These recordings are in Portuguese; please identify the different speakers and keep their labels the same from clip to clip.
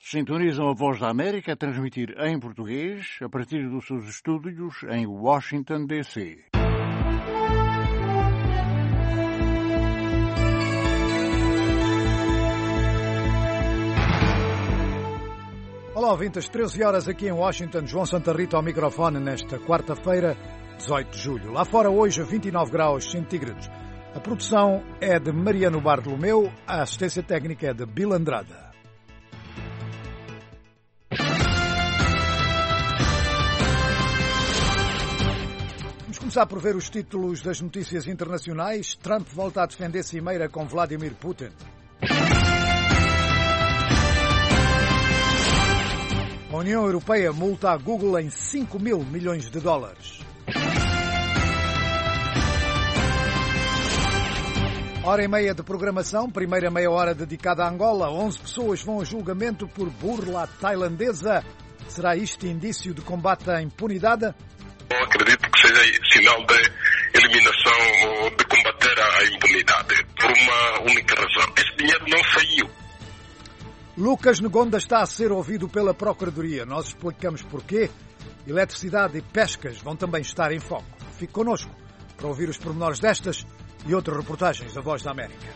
Speaker 1: Sintonizam a Voz da América a transmitir em português a partir dos seus estúdios em Washington, D.C.
Speaker 2: Olá, ouvintes, 13 horas aqui em Washington, João Santa Rita ao microfone nesta quarta-feira, 18 de julho. Lá fora hoje a 29 graus centígrados. A produção é de Mariano Bartolomeu, a assistência técnica é de Bill Andrada. Vamos começar por ver os títulos das notícias internacionais. Trump volta a defender cimeira com Vladimir Putin. A União Europeia multa a Google em 5 mil milhões de dólares. Hora e meia de programação, primeira meia hora dedicada a Angola. 11 pessoas vão a julgamento por burla tailandesa. Será isto indício de combate à impunidade?
Speaker 3: Eu acredito que seja sinal de eliminação ou de combater a impunidade, por uma única razão. Esse dinheiro não saiu.
Speaker 2: Lucas Negonda está a ser ouvido pela Procuradoria. Nós explicamos porquê. Eletricidade e pescas vão também estar em foco. Fique connosco para ouvir os pormenores destas e outras reportagens da Voz da América.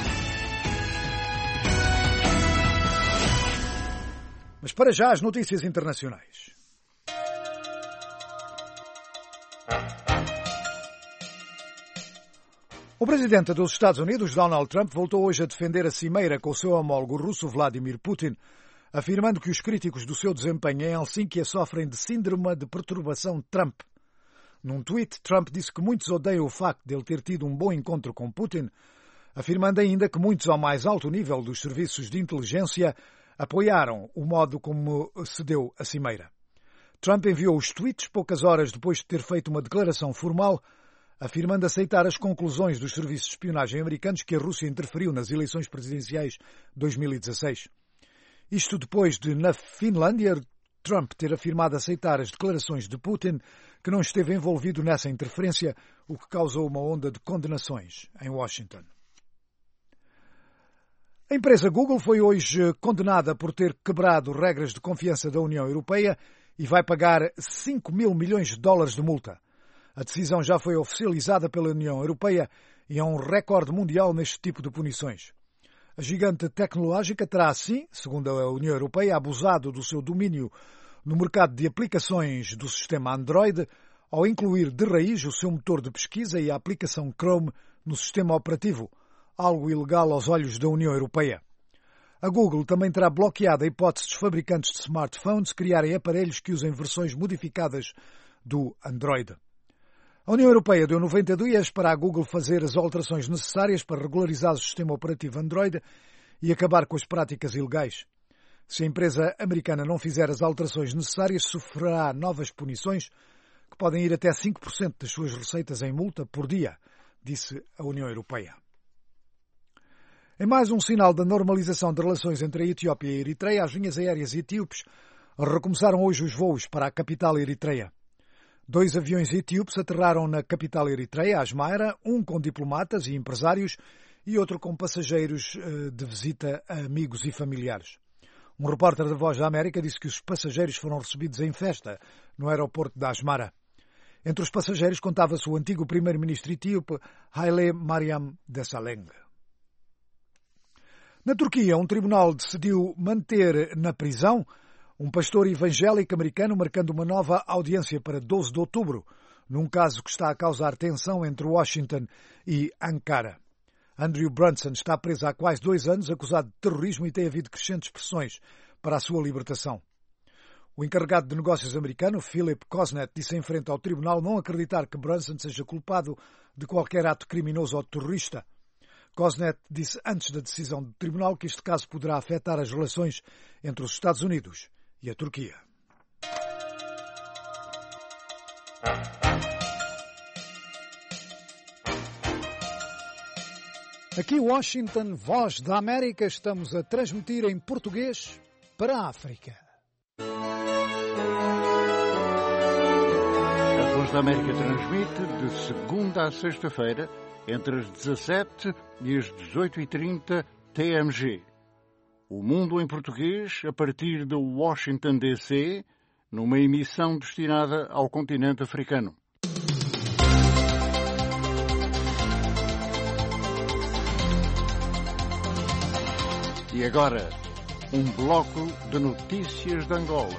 Speaker 2: Mas para já as notícias internacionais. O presidente dos Estados Unidos, Donald Trump, voltou hoje a defender a cimeira com o seu homólogo russo, Vladimir Putin, afirmando que os críticos do seu desempenho em Helsínquia sofrem de síndrome de perturbação Trump. Num tweet, Trump disse que muitos odeiam o facto de ele ter tido um bom encontro com Putin, afirmando ainda que muitos ao mais alto nível dos serviços de inteligência apoiaram o modo como se deu a cimeira. Trump enviou os tweets poucas horas depois de ter feito uma declaração formal afirmando aceitar as conclusões dos serviços de espionagem americanos que a Rússia interferiu nas eleições presidenciais de 2016. Isto depois de, na Finlândia, Trump ter afirmado aceitar as declarações de Putin, que não esteve envolvido nessa interferência, o que causou uma onda de condenações em Washington. A empresa Google foi hoje condenada por ter quebrado regras de confiança da União Europeia e vai pagar 5 mil milhões de dólares de multa. A decisão já foi oficializada pela União Europeia e é um recorde mundial neste tipo de punições. A gigante tecnológica terá, assim, segundo a União Europeia, abusado do seu domínio no mercado de aplicações do sistema Android ao incluir de raiz o seu motor de pesquisa e a aplicação Chrome no sistema operativo, algo ilegal aos olhos da União Europeia. A Google também terá bloqueado a hipótese dos fabricantes de smartphones criarem aparelhos que usem versões modificadas do Android. A União Europeia deu 90 dias para a Google fazer as alterações necessárias para regularizar o sistema operativo Android e acabar com as práticas ilegais. Se a empresa americana não fizer as alterações necessárias, sofrerá novas punições que podem ir até 5% das suas receitas em multa por dia, disse a União Europeia. Em mais um sinal da normalização de relações entre a Etiópia e a Eritreia, as linhas aéreas etíopes recomeçaram hoje os voos para a capital eritreia. 2 aviões etíopes aterraram na capital eritreia, Asmara, um com diplomatas e empresários e outro com passageiros de visita a amigos e familiares. Um repórter da Voz da América disse que os passageiros foram recebidos em festa no aeroporto de Asmara. Entre os passageiros contava-se o antigo primeiro-ministro etíope Haile Mariam Desalegn. Na Turquia, um tribunal decidiu manter na prisão um pastor evangélico americano, marcando uma nova audiência para 12 de outubro, num caso que está a causar tensão entre Washington e Ankara. Andrew Brunson está preso há quase 2 anos, acusado de terrorismo, e tem havido crescentes pressões para a sua libertação. O encarregado de negócios americano, Philip Kosnet, disse em frente ao tribunal não acreditar que Brunson seja culpado de qualquer ato criminoso ou terrorista. Kosnet disse antes da decisão do tribunal que este caso poderá afetar as relações entre os Estados Unidos e a Turquia. Aqui Washington, Voz da América, estamos a transmitir em português para a África.
Speaker 1: A Voz da América transmite de segunda a sexta-feira entre as 17 e as 18h30 TMG. O Mundo em Português, a partir de Washington, D.C., numa emissão destinada ao continente africano. E agora, um bloco de notícias de Angola.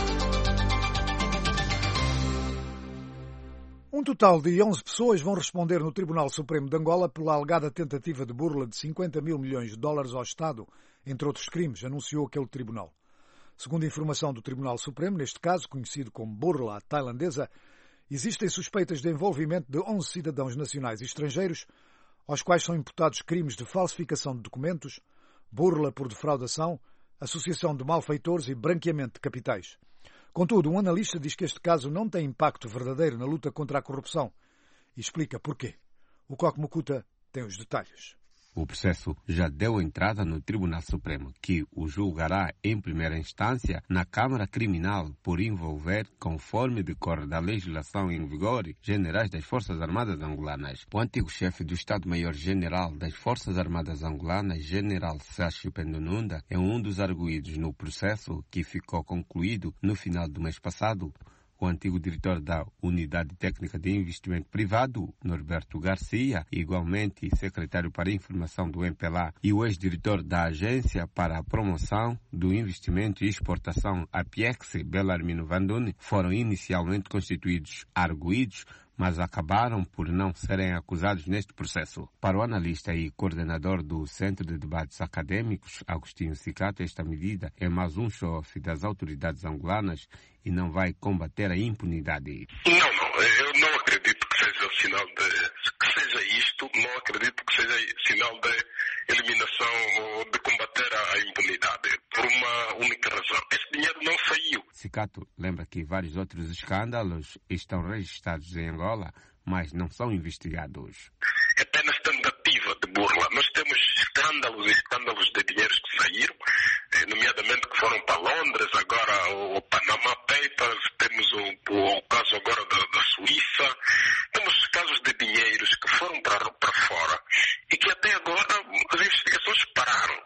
Speaker 2: Um total de 11 pessoas vão responder no Tribunal Supremo de Angola pela alegada tentativa de burla de 50 mil milhões de dólares ao Estado, entre outros crimes, anunciou aquele tribunal. Segundo a informação do Tribunal Supremo, neste caso, conhecido como burla tailandesa, existem suspeitas de envolvimento de 11 cidadãos nacionais e estrangeiros, aos quais são imputados crimes de falsificação de documentos, burla por defraudação, associação de malfeitores e branqueamento de capitais. Contudo, um analista diz que este caso não tem impacto verdadeiro na luta contra a corrupção e explica porquê. O Coque Mukuta tem os detalhes.
Speaker 4: O processo já deu entrada no Tribunal Supremo, que o julgará em primeira instância na Câmara Criminal por envolver, conforme decorre da legislação em vigor, generais das Forças Armadas Angolanas. O antigo chefe do Estado-Maior-General das Forças Armadas Angolanas, General Sérgio Pendonunda, é um dos arguidos no processo que ficou concluído no final do mês passado. O antigo diretor da Unidade Técnica de Investimento Privado, Norberto Garcia, igualmente secretário para a Informação do MPLA, e o ex-diretor da Agência para a Promoção do Investimento e Exportação, APEX, Belarmino Vanduni, foram inicialmente constituídos arguidos, mas acabaram por não serem acusados neste processo. Para o analista e coordenador do Centro de Debates Acadêmicos, Agostinho Cicato, esta medida é mais um show-off das autoridades angolanas e não vai combater a impunidade.
Speaker 3: Não, eu não acredito que seja sinal que seja isto, não acredito que seja sinal de eliminação ou de combater a impunidade, por uma única razão. Esse dinheiro não saiu.
Speaker 4: Cicato lembra que vários outros escândalos estão registrados em Angola, mas não são investigados.
Speaker 3: É apenas tentativa de burla. Nós temos escândalos de dinheiros que saíram, nomeadamente que foram para Londres, agora o Panama Papers, temos o caso agora da Suíça, temos casos de dinheiros que foram para fora e que até agora as investigações pararam.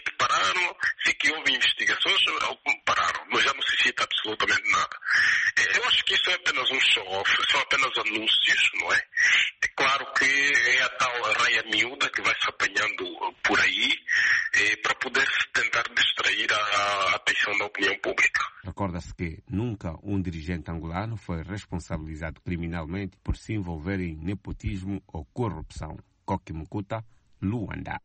Speaker 3: Se que houve investigações, pararam, mas já não se cita absolutamente nada. Eu acho que isso é apenas um show-off, são apenas anúncios, não é? É claro que é a tal raia miúda que vai se apanhando por aí para poder tentar distrair a atenção da opinião pública.
Speaker 4: Recorda-se que nunca um dirigente angolano foi responsabilizado criminalmente por se envolver em nepotismo ou corrupção. Coque Mukuta, Luanda.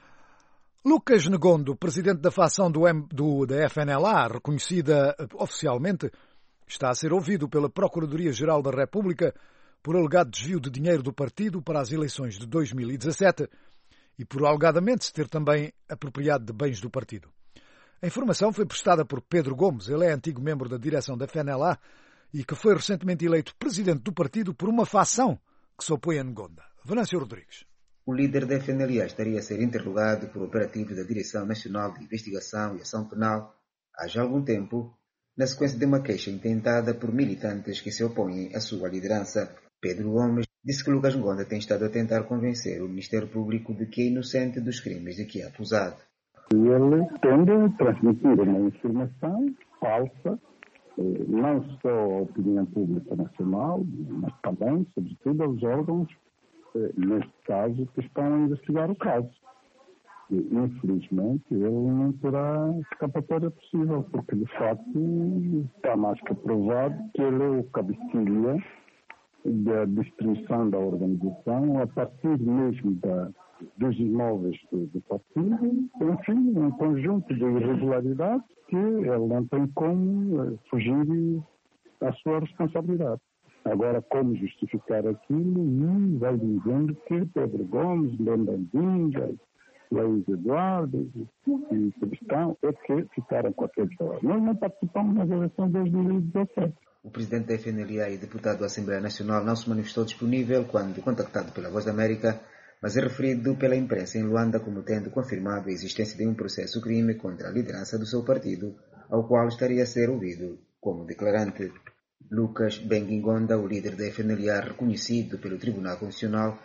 Speaker 2: Lucas Negondo, presidente da facção da FNLA, reconhecida oficialmente, está a ser ouvido pela Procuradoria-Geral da República por alegado desvio de dinheiro do partido para as eleições de 2017 e por alegadamente se ter também apropriado de bens do partido. A informação foi prestada por Pedro Gomes, ele é antigo membro da direção da FNLA e que foi recentemente eleito presidente do partido por uma facção que se opõe a Negonda. Venâncio Rodrigues.
Speaker 5: O líder da FNLA estaria a ser interrogado por operativos da Direção Nacional de Investigação e Ação Penal há já algum tempo, na sequência de uma queixa intentada por militantes que se opõem à sua liderança. Pedro Gomes disse que Lucas Negonda tem estado a tentar convencer o Ministério Público de que é inocente dos crimes de que é acusado.
Speaker 6: Ele tende a transmitir uma informação falsa, não só à opinião pública nacional, mas também, sobretudo, aos órgãos, neste caso, que estão a investigar o caso. E, infelizmente, ele não terá escapatória possível, porque, de facto, está mais que provado que ele é o cabecilha da destruição da organização a partir mesmo dos imóveis do partido, enfim, um conjunto de irregularidades que ele não tem como fugir à sua responsabilidade. Agora, como justificar aquilo? E vai dizendo que Pedro Gomes, Lembandinga, Luiz Eduardo e Cristão é que ficaram com aqueles dólares. Nós não participamos nas eleições de 2017.
Speaker 5: O presidente da FNLA e deputado da Assembleia Nacional não se manifestou disponível quando contactado pela Voz da América, mas é referido pela imprensa em Luanda como tendo confirmado a existência de um processo crime contra a liderança do seu partido, ao qual estaria a ser ouvido como declarante. Lucas Benguingonda, o líder da FNLA reconhecido pelo Tribunal Constitucional,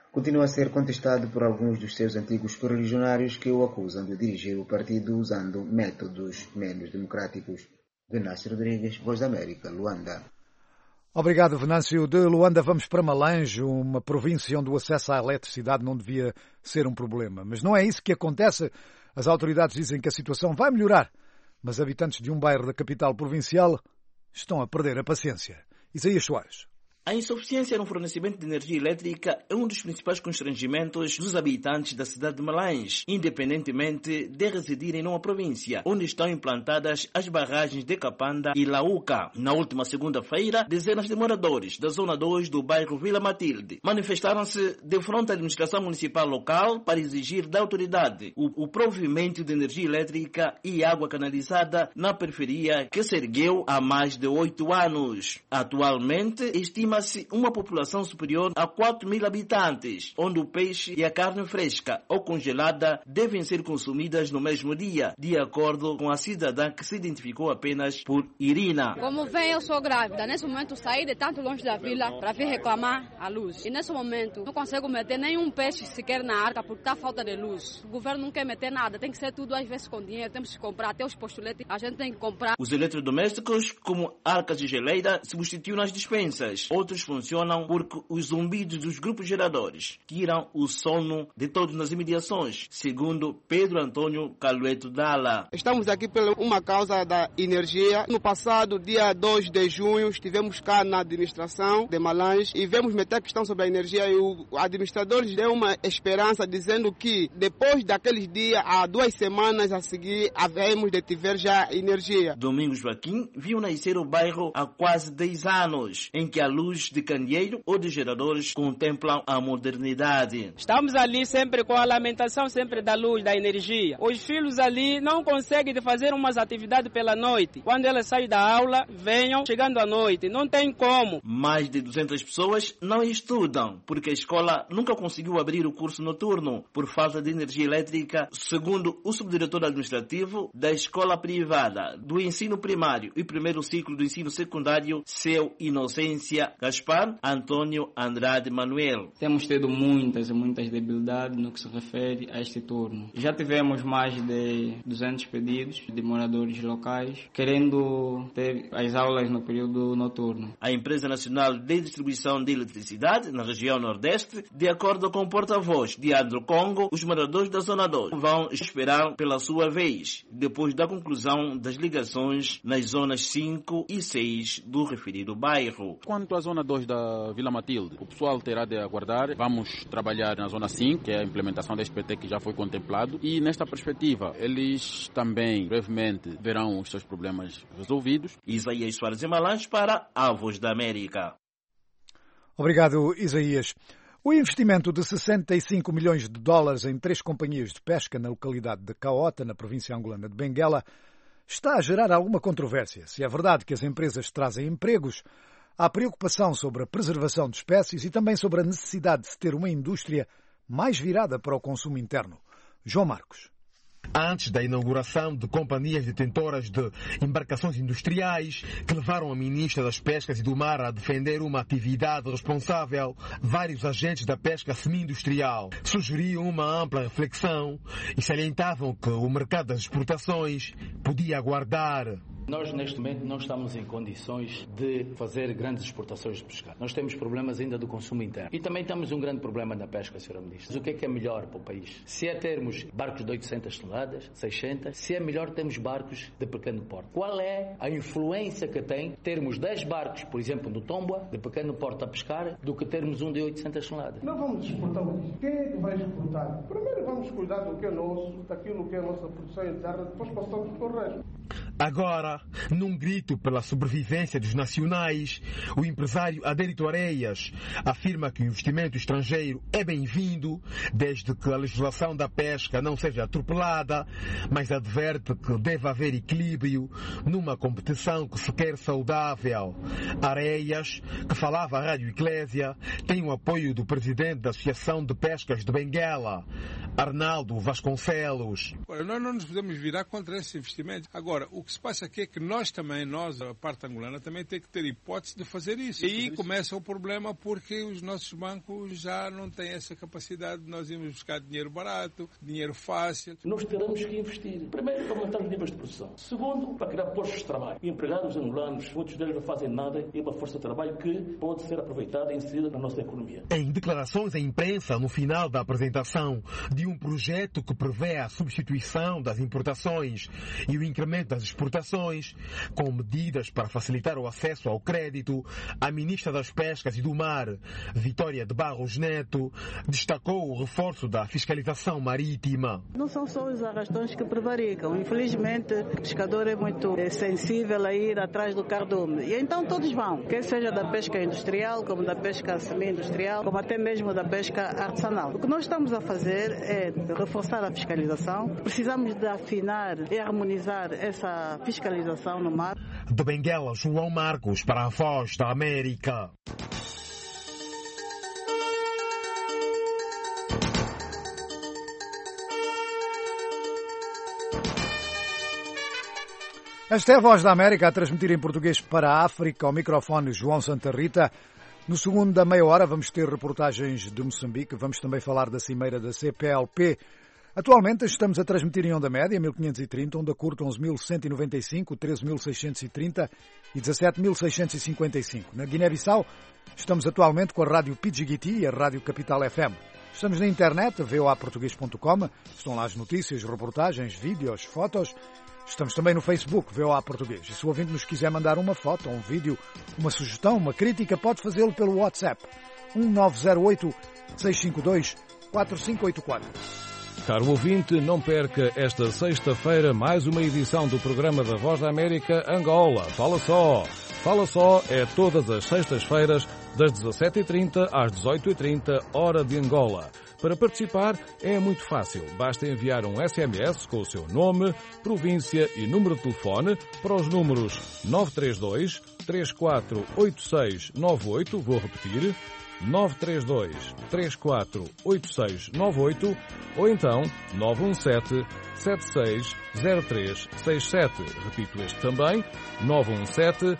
Speaker 5: continua a ser contestado por alguns dos seus antigos correligionários que o acusam de dirigir o partido usando métodos menos democráticos. Venâncio Rodrigues, Voz da América, Luanda.
Speaker 2: Obrigado, Venâncio. De Luanda vamos para Malange, uma província onde o acesso à eletricidade não devia ser um problema. Mas não é isso que acontece. As autoridades dizem que a situação vai melhorar, mas habitantes de um bairro da capital provincial estão a perder a paciência. Isaías Soares.
Speaker 7: A insuficiência no fornecimento de energia elétrica é um dos principais constrangimentos dos habitantes da cidade de Malange, independentemente de residirem numa província, onde estão implantadas as barragens de Capanda e Lauca. Na última segunda-feira, dezenas de moradores da Zona 2 do bairro Vila Matilde manifestaram-se de frente à administração municipal local para exigir da autoridade o provimento de energia elétrica e água canalizada na periferia que se ergueu há mais de 8 anos. Atualmente, estima-se uma população superior a 4.000 habitantes, onde o peixe e a carne fresca ou congelada devem ser consumidas no mesmo dia, de acordo com a cidadã que se identificou apenas por Irina.
Speaker 8: Como vem, eu sou grávida. Nesse momento saí de tanto longe da vila para vir reclamar a luz. E nesse momento não consigo meter nenhum peixe sequer na arca porque está falta de luz. O governo não quer meter nada, tem que ser tudo às vezes com dinheiro, temos que comprar até os postuletes, a gente tem que comprar.
Speaker 7: Os eletrodomésticos, como arcas e geleira, substituem nas dispensas. Outros funcionam porque os zumbidos dos grupos geradores tiram o sono de todos nas imediações, segundo Pedro Antônio Calueto Dalla.
Speaker 9: Estamos aqui por uma causa da energia. No passado, dia 2 de junho, estivemos cá na administração de Malange e vemos meter questão sobre a energia e o administrador deu uma esperança dizendo que depois daqueles dias, há 2 semanas a seguir, havemos de ter já energia.
Speaker 7: Domingos Joaquim viu nascer o bairro há quase 10 anos, em que a luz de candeeiro ou de geradores contemplam a modernidade.
Speaker 10: Estamos ali sempre com a lamentação sempre da luz, da energia. Os filhos ali não conseguem fazer umas atividades pela noite. Quando elas saem da aula, venham chegando à noite. Não tem como.
Speaker 7: Mais de 200 pessoas não estudam, porque a escola nunca conseguiu abrir o curso noturno por falta de energia elétrica, segundo o subdiretor administrativo da escola privada do ensino primário e primeiro ciclo do ensino secundário, Seu Inocência Gaspar Antônio Andrade Manuel.
Speaker 11: Temos tido muitas debilidades no que se refere a este turno. Já tivemos mais de 200 pedidos de moradores locais querendo ter as aulas no período noturno.
Speaker 7: A Empresa Nacional de Distribuição de Eletricidade na região Nordeste, de acordo com o porta-voz de Andro Congo, os moradores da Zona 2 vão esperar pela sua vez, depois da conclusão das ligações nas zonas 5 e 6 do referido bairro.
Speaker 12: Quanto à Zona 2 da Vila Matilde, o pessoal terá de aguardar. Vamos trabalhar na Zona 5, que é a implementação da SPT que já foi contemplado. E nesta perspectiva, eles também brevemente verão os seus problemas resolvidos.
Speaker 7: Isaías Soares em Malange para a Voz da América.
Speaker 2: Obrigado, Isaías. O investimento de 65 milhões de dólares em 3 companhias de pesca na localidade de Caota, na província angolana de Benguela, está a gerar alguma controvérsia. Se é verdade que as empresas trazem empregos, há preocupação sobre a preservação de espécies e também sobre a necessidade de se ter uma indústria mais virada para o consumo interno. João Marcos.
Speaker 13: Antes da inauguração de companhias detentoras de embarcações industriais que levaram a ministra das Pescas e do Mar a defender uma atividade responsável, vários agentes da pesca semi-industrial sugeriam uma ampla reflexão e salientavam que o mercado das exportações podia aguardar.
Speaker 14: Nós, neste momento, não estamos em condições de fazer grandes exportações de pescado. Nós temos problemas ainda do consumo interno. E também temos um grande problema na pesca, Sr. Ministro. O que é melhor para o país? Se é termos barcos de 800 toneladas, 600, se é melhor termos barcos de pequeno porte. Qual é a influência que tem termos 10 barcos, por exemplo, no Tomboa, de pequeno porte a pescar, do que termos um de 800 toneladas?
Speaker 15: Não vamos exportar o quê? Quem é que vai exportar? Primeiro vamos cuidar do que é nosso, daquilo que é a nossa produção interna, depois passamos para o resto.
Speaker 13: Agora, num grito pela sobrevivência dos nacionais, o empresário Adérito Areias afirma que o investimento estrangeiro é bem-vindo, desde que a legislação da pesca não seja atropelada, mas adverte que deve haver equilíbrio numa competição que se quer saudável. Areias, que falava à Rádio Eclésia, tem o apoio do presidente da Associação de Pescas de Benguela, Arnaldo Vasconcelos.
Speaker 16: Olha, nós não nos podemos virar contra esse investimento. Agora, o que se passa aqui é que nós, a parte angolana, também tem que ter hipótese de fazer isso. E aí começa o problema porque os nossos bancos já não têm essa capacidade de nós irmos buscar dinheiro barato, dinheiro fácil.
Speaker 14: Nós teremos que investir, primeiro, para aumentar os níveis de produção. Segundo, para criar postos de trabalho. Empregados angolanos, muitos deles não fazem nada, e uma força de trabalho que pode ser aproveitada e inserida na nossa economia.
Speaker 13: Em declarações à imprensa, no final da apresentação de um projeto que prevê a substituição das importações e o incremento das exportações, com medidas para facilitar o acesso ao crédito, a ministra das Pescas e do Mar, Vitória de Barros Neto, destacou o reforço da fiscalização marítima.
Speaker 17: Não são só os arrastões que prevaricam. Infelizmente, o pescador é muito sensível a ir atrás do cardume. E então todos vão, quer seja da pesca industrial, como da pesca semi-industrial, como até mesmo da pesca artesanal. O que nós estamos a fazer é reforçar a fiscalização. Precisamos de afinar e harmonizar essa fiscalização no mar.
Speaker 13: De Benguela, João Marcos, para a Voz da América.
Speaker 2: Esta é a Voz da América a transmitir em português para a África, ao microfone João Santa Rita. No segundo da meia hora vamos ter reportagens de Moçambique, vamos também falar da cimeira da CPLP. Atualmente estamos a transmitir em onda média 1530, onda curta 11.195, 13.630 e 17.655. Na Guiné-Bissau estamos atualmente com a Rádio Pidjigiti e a Rádio Capital FM. Estamos na internet, voaportugues.com, estão lá as notícias, reportagens, vídeos, fotos. Estamos também no Facebook, VOA Português. E se o ouvinte nos quiser mandar uma foto, um vídeo, uma sugestão, uma crítica, pode fazê-lo pelo WhatsApp 1908-652-4584.
Speaker 18: Caro ouvinte, não perca esta sexta-feira mais uma edição do programa da Voz da América Angola. Fala só! Fala só é todas as sextas-feiras, das 17h30 às 18h30, hora de Angola. Para participar é muito fácil. Basta enviar um SMS com o seu nome, província e número de telefone para os números 932 348698, vou repetir, 932 348698 ou então 917 760367. Repito este também, 917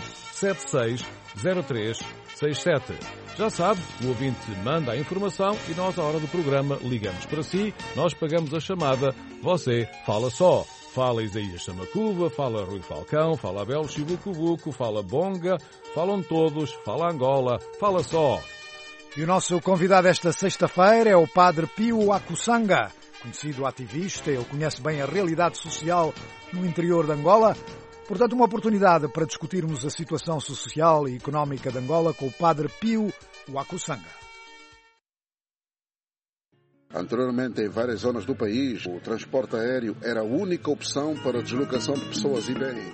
Speaker 18: 760367. Já sabe, o ouvinte manda a informação e nós, à hora do programa, ligamos para si, nós pagamos a chamada, você fala só. Fala Isaías Chamacuva, fala Rui Falcão, fala Abel Chibucubuco, fala Bonga, falam todos, fala Angola, fala só.
Speaker 2: E o nosso convidado esta sexta-feira é o Padre Pio Akusanga, conhecido ativista. Ele conhece bem a realidade social no interior de Angola. Portanto, uma oportunidade para discutirmos a situação social e económica de Angola com o Padre Pio Akusanga.
Speaker 19: Anteriormente, em várias zonas do país, o transporte aéreo era a única opção para a deslocação de pessoas e bens.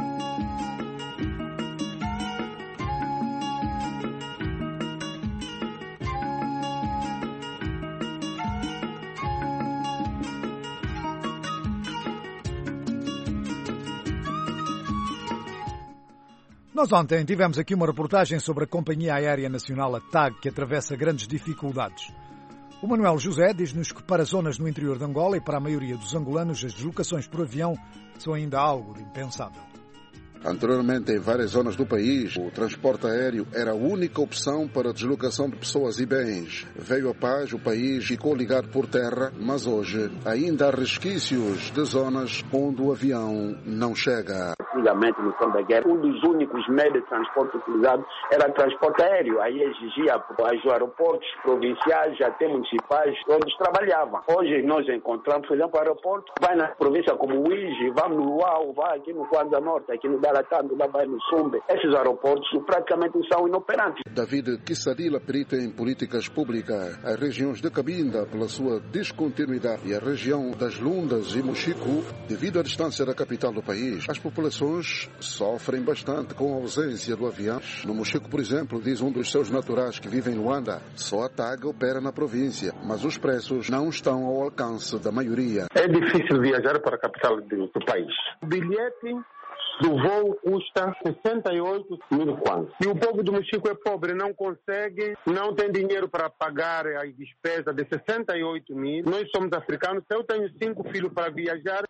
Speaker 2: Nós ontem tivemos aqui uma reportagem sobre a Companhia Aérea Nacional, a TAG, que atravessa grandes dificuldades. O Manuel José diz-nos que para zonas no interior de Angola e para a maioria dos angolanos as deslocações por avião são ainda algo de impensável.
Speaker 19: Anteriormente, em várias zonas do país, o transporte aéreo era a única opção para a deslocação de pessoas e bens. Veio a paz, o país ficou ligado por terra, mas hoje ainda há resquícios de zonas onde o avião não chega.
Speaker 20: Antigamente, no tempo da guerra, um dos únicos meios de transporte utilizados era o transporte aéreo. Aí exigia os aeroportos provinciais, até municipais, todos trabalhavam. Hoje nós encontramos, por exemplo, o aeroporto, vai na província como o Iji, vamos no Uau, vai aqui no Kwanza Norte, aqui no Daratando, lá vai no Sumbe. Esses aeroportos praticamente são inoperantes.
Speaker 19: David Kissadila perita em políticas públicas. As regiões de Cabinda, pela sua descontinuidade, e a região das Lundas e Mochico, devido à distância da capital do país, as populações sofrem bastante com a ausência do avião. No Mochico, por exemplo, diz um dos seus naturais que vive em Luanda, só a TAG opera na província, mas os preços não estão ao alcance da maioria.
Speaker 21: É difícil viajar para a capital do país. O bilhete do voo custa 68 mil kwanzas. E o povo do Mochico é pobre, não consegue, não tem dinheiro para pagar as despesas de 68 mil. Nós somos africanos, se eu tenho 5 filhos para viajar,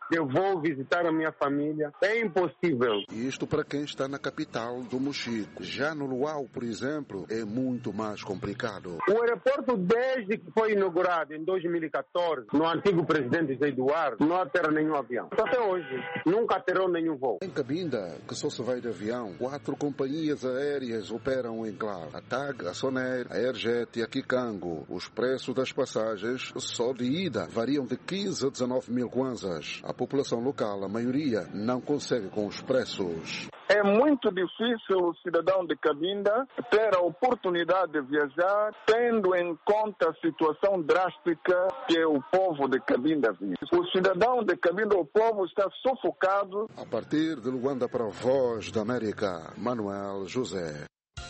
Speaker 21: eu vou visitar a minha família. É impossível.
Speaker 19: Isto para quem está na capital do Mochico. Já no Luau, por exemplo, é muito mais complicado.
Speaker 21: O aeroporto, desde que foi inaugurado em 2014, no antigo presidente José Eduardo, não aterra nenhum avião. Até hoje, nunca aterrou nenhum voo.
Speaker 19: Em Cabinda, que só se vai de avião, 4 companhias aéreas operam em clave. A TAG, a Sonair, a Airjet e a Kikango. Os preços das passagens só de ida variam de 15 a 19 mil kwanzas. A população local, a maioria, não consegue com os preços.
Speaker 1: É muito difícil o cidadão de Cabinda ter a oportunidade de viajar, tendo em conta a situação drástica que o povo de Cabinda vive. O cidadão de Cabinda, o povo, está sufocado.
Speaker 19: A partir de Luanda para a Voz da América, Manuel José.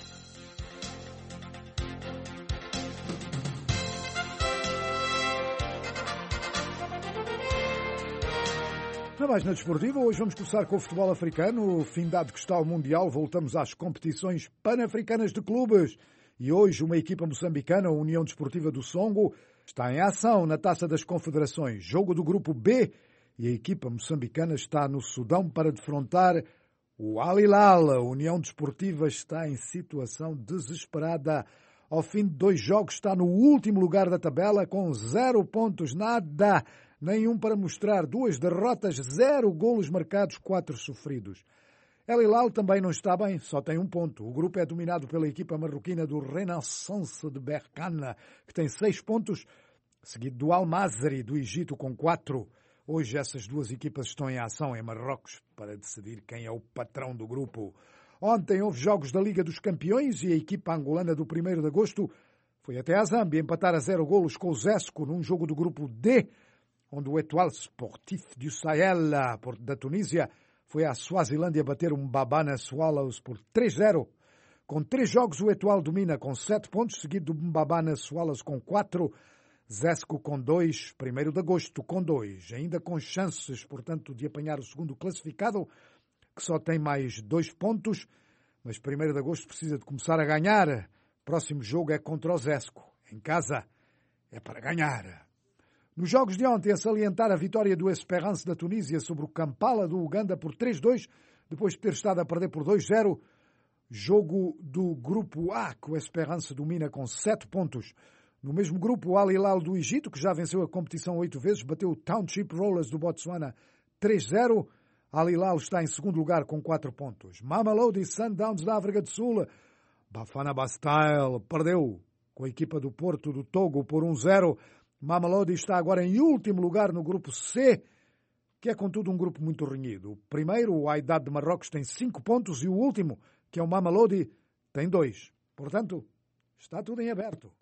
Speaker 2: Na página desportiva, hoje vamos começar com o futebol africano. Findado que está o Mundial, voltamos às competições pan-africanas de clubes. E hoje uma equipa moçambicana, a União Desportiva do Songo, está em ação na Taça das Confederações. Jogo do grupo B e a equipa moçambicana está no Sudão para defrontar o Al Hilal. A União Desportiva está em situação desesperada. Ao fim de 2 jogos está no último lugar da tabela com 0 pontos, nada. Nenhum para mostrar, 2 derrotas, 0 golos marcados, 4 sofridos. El Hilal também não está bem, só tem 1 ponto. O grupo é dominado pela equipa marroquina do Renaissance de Berkane, que tem 6 pontos, seguido do Al Mazri do Egito com 4. Hoje essas 2 equipas estão em ação em Marrocos para decidir quem é o patrão do grupo. Ontem houve jogos da Liga dos Campeões e a equipa angolana do 1º de agosto foi até a Zâmbia empatar a 0 golos com o Zesco num jogo do grupo D, onde o Etoile Sportif du Sahel, da Tunísia, foi à Suazilândia bater um Mbabane Swallows por 3-0. Com 3 jogos, o Etoile domina com 7 pontos, seguido do Mbabane Swallows com 4, Zesco com 2, 1º de agosto com 2. Ainda com chances, portanto, de apanhar o segundo classificado, que só tem mais 2 pontos, mas 1º de agosto precisa de começar a ganhar. Próximo jogo é contra o Zesco. Em casa é para ganhar. Nos jogos de ontem, a salientar a vitória do Esperance da Tunísia sobre o Kampala do Uganda por 3-2, depois de ter estado a perder por 2-0. Jogo do grupo A, que o Esperance domina com 7 pontos. No mesmo grupo, o Al Hilal do Egito, que já venceu a competição 8 vezes, bateu o Township Rollers do Botsuana 3-0. Al Hilal está em 2º lugar com 4 pontos. Mamelodi Sundowns da África do Sul. Bafana Bastille perdeu com a equipa do Porto do Togo por 1-0. Mamelodi está agora em último lugar no grupo C, que é contudo um grupo muito renhido. O primeiro, o Wydad de Marrocos, tem 5 pontos e o último, que é o Mamelodi, tem 2. Portanto, está tudo em aberto.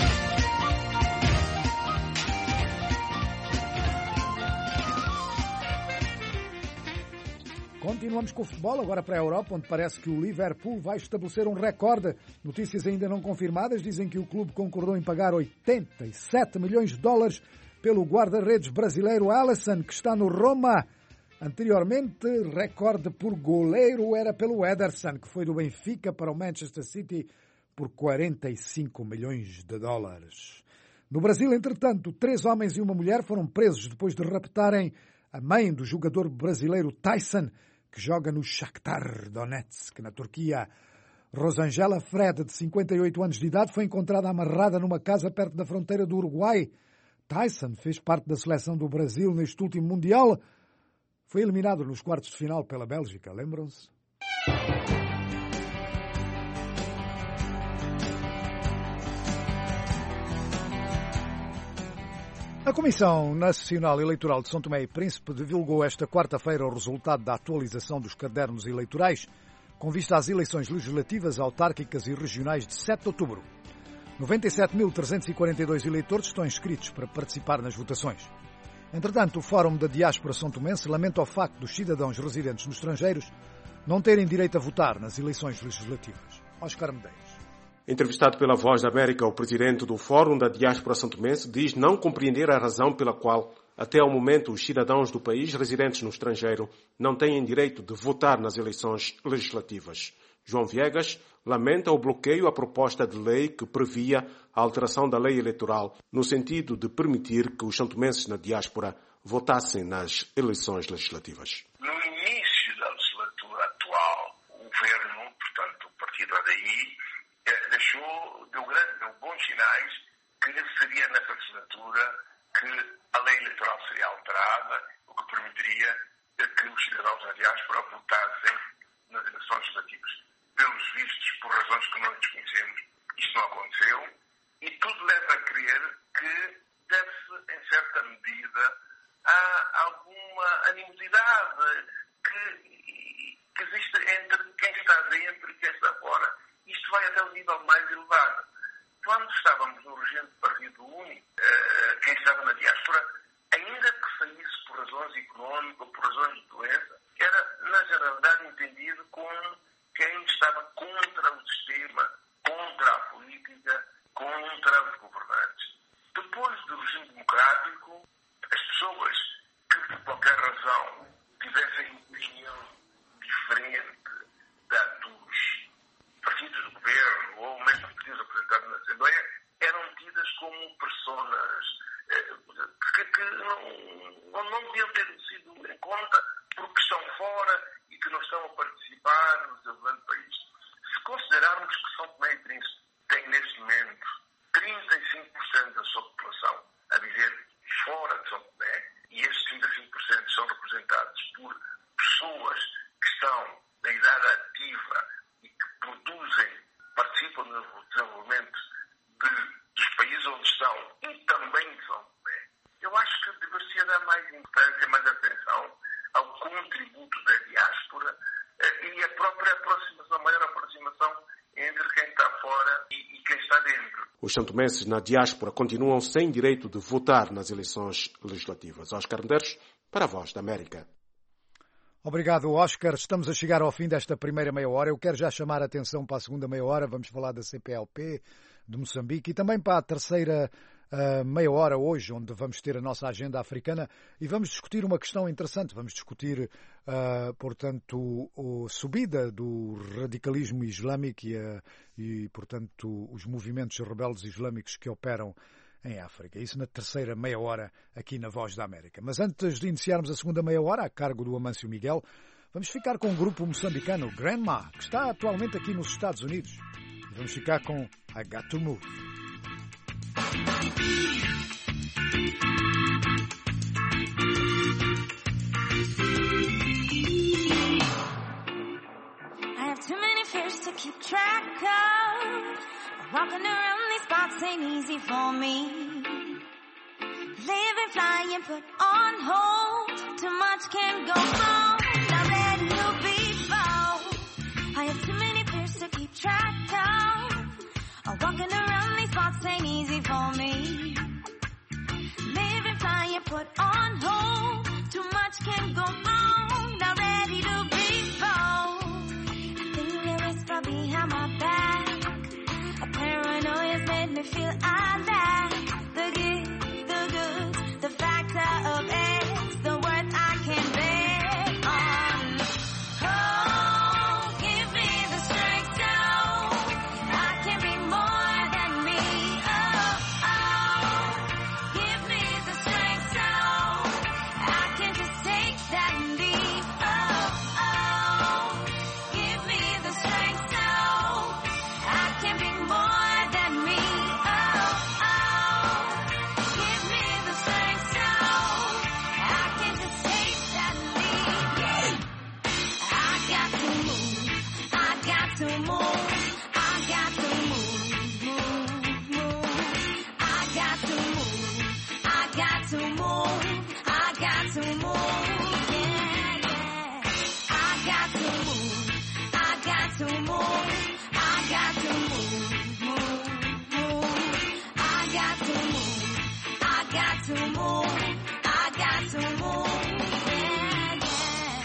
Speaker 2: Continuamos com o futebol, agora para a Europa, onde parece que o Liverpool vai estabelecer um recorde. Notícias ainda não confirmadas dizem que o clube concordou em pagar 87 milhões de dólares pelo guarda-redes brasileiro Alisson, que está no Roma. Anteriormente, recorde por goleiro era pelo Ederson, que foi do Benfica para o Manchester City por 45 milhões de dólares. No Brasil, entretanto, 3 homens e uma mulher foram presos depois de raptarem a mãe do jogador brasileiro Tyson, que joga no Shakhtar Donetsk, na Turquia. Rosângela Fred, de 58 anos de idade, foi encontrada amarrada numa casa perto da fronteira do Uruguai. Tyson fez parte da seleção do Brasil neste último Mundial. Foi eliminado nos quartos de final pela Bélgica, lembram-se? A Comissão Nacional Eleitoral de São Tomé e Príncipe divulgou esta quarta-feira o resultado da atualização dos cadernos eleitorais com vista às eleições legislativas, autárquicas e regionais de 7 de outubro. 97.342 eleitores estão inscritos para participar nas votações. Entretanto, o Fórum da Diáspora São Tomense lamenta o facto dos cidadãos residentes nos estrangeiros não terem direito a votar nas eleições legislativas. Oscar Medeiros.
Speaker 22: Entrevistado pela Voz da América, o presidente do Fórum da Diáspora santomense diz não compreender a razão pela qual, até ao momento, os cidadãos do país residentes no estrangeiro não têm direito de votar nas eleições legislativas. João Viegas lamenta o bloqueio à proposta de lei que previa a alteração da lei eleitoral, no sentido de permitir que os santomenses na diáspora votassem nas eleições legislativas.
Speaker 3: No início da legislatura atual, o governo, portanto o partido ADI, deu bons sinais que seria nessa legislatura que a lei eleitoral seria alterada, o que permitiria que os cidadãos da diáspora votassem nas eleições legislativas. Pelos vistos, por razões que não desconhecemos, isto não aconteceu, e tudo leva a crer que deve-se, em certa medida, a alguma animosidade que existe entre quem está dentro e quem está fora. Isto vai até o nível mais elevado. Quando estávamos no regime de partido único, quem estava na diáspora, ainda que saísse por razões económicas ou por razões de doença, era, na generalidade, entendido como quem estava contra o sistema, contra a política, contra os governantes. Depois do regime democrático, as pessoas que, por qualquer razão, tivessem opinião diferente da dos partidos do governo ou mesmo partidos apresentados na Assembleia, eram tidas como personas que não deviam ter sido em conta porque estão fora e que não estão a participar no desenvolvimento do país. Se considerarmos que São Tomé e Príncipe tem, neste momento, 35% da sua população a viver fora de São Tomé, e estes 35% são representados por pessoas que estão na idade ativa e que participam no desenvolvimento dos países onde estão e também de São Tomé. Eu acho que deveria dar mais importância, mais atenção ao contributo da diáspora e a própria aproximação, a maior aproximação entre quem está fora e quem está dentro.
Speaker 22: Os santomenses na diáspora continuam sem direito de votar nas eleições legislativas. Oscar Medeiros, para a Voz da América.
Speaker 2: Obrigado, Oscar. Estamos a chegar ao fim desta primeira meia hora. Eu quero já chamar a atenção para a segunda meia hora. Vamos falar da CPLP, de Moçambique, e também para a terceira meia hora hoje, onde vamos ter a nossa agenda africana e vamos discutir uma questão interessante. Vamos discutir, portanto, a subida do radicalismo islâmico e, portanto, os movimentos rebeldes islâmicos que operam em África. Isso na terceira meia hora aqui na Voz da América. Mas antes de iniciarmos a segunda meia hora, a cargo do Amâncio Miguel, vamos ficar com um grupo moçambicano, Grandma, que está atualmente aqui nos Estados Unidos. E vamos ficar com I Got to Move.
Speaker 4: I have too many fears to keep track of. Walking around these spots ain't easy for me. Living, flying, put on hold. Too much can go wrong. Not ready to be found. I have too many fears to keep track of. Walking around these spots ain't easy for me. Living, flying, put on hold. Too much can go wrong. Not ready to be found. I think there is far behind my back. A paranoia's made me feel I lack the gifts, the goods, the factor of X, the worth I can bet on. Oh, give me the strength so I can be more than me. Oh, oh, give me the strength so I can just take that leap. Oh, oh, give me the strength so I can be more than me. Oh, oh, give me the strength so I can just take that leap. I got to move. I got to move. I got to move, move, move. I got to move. I got to move. I got to move. Yeah, yeah. I got to move. I got to move. I got to move, move, move. I got to move. I got to move. I got to move. Yeah, yeah.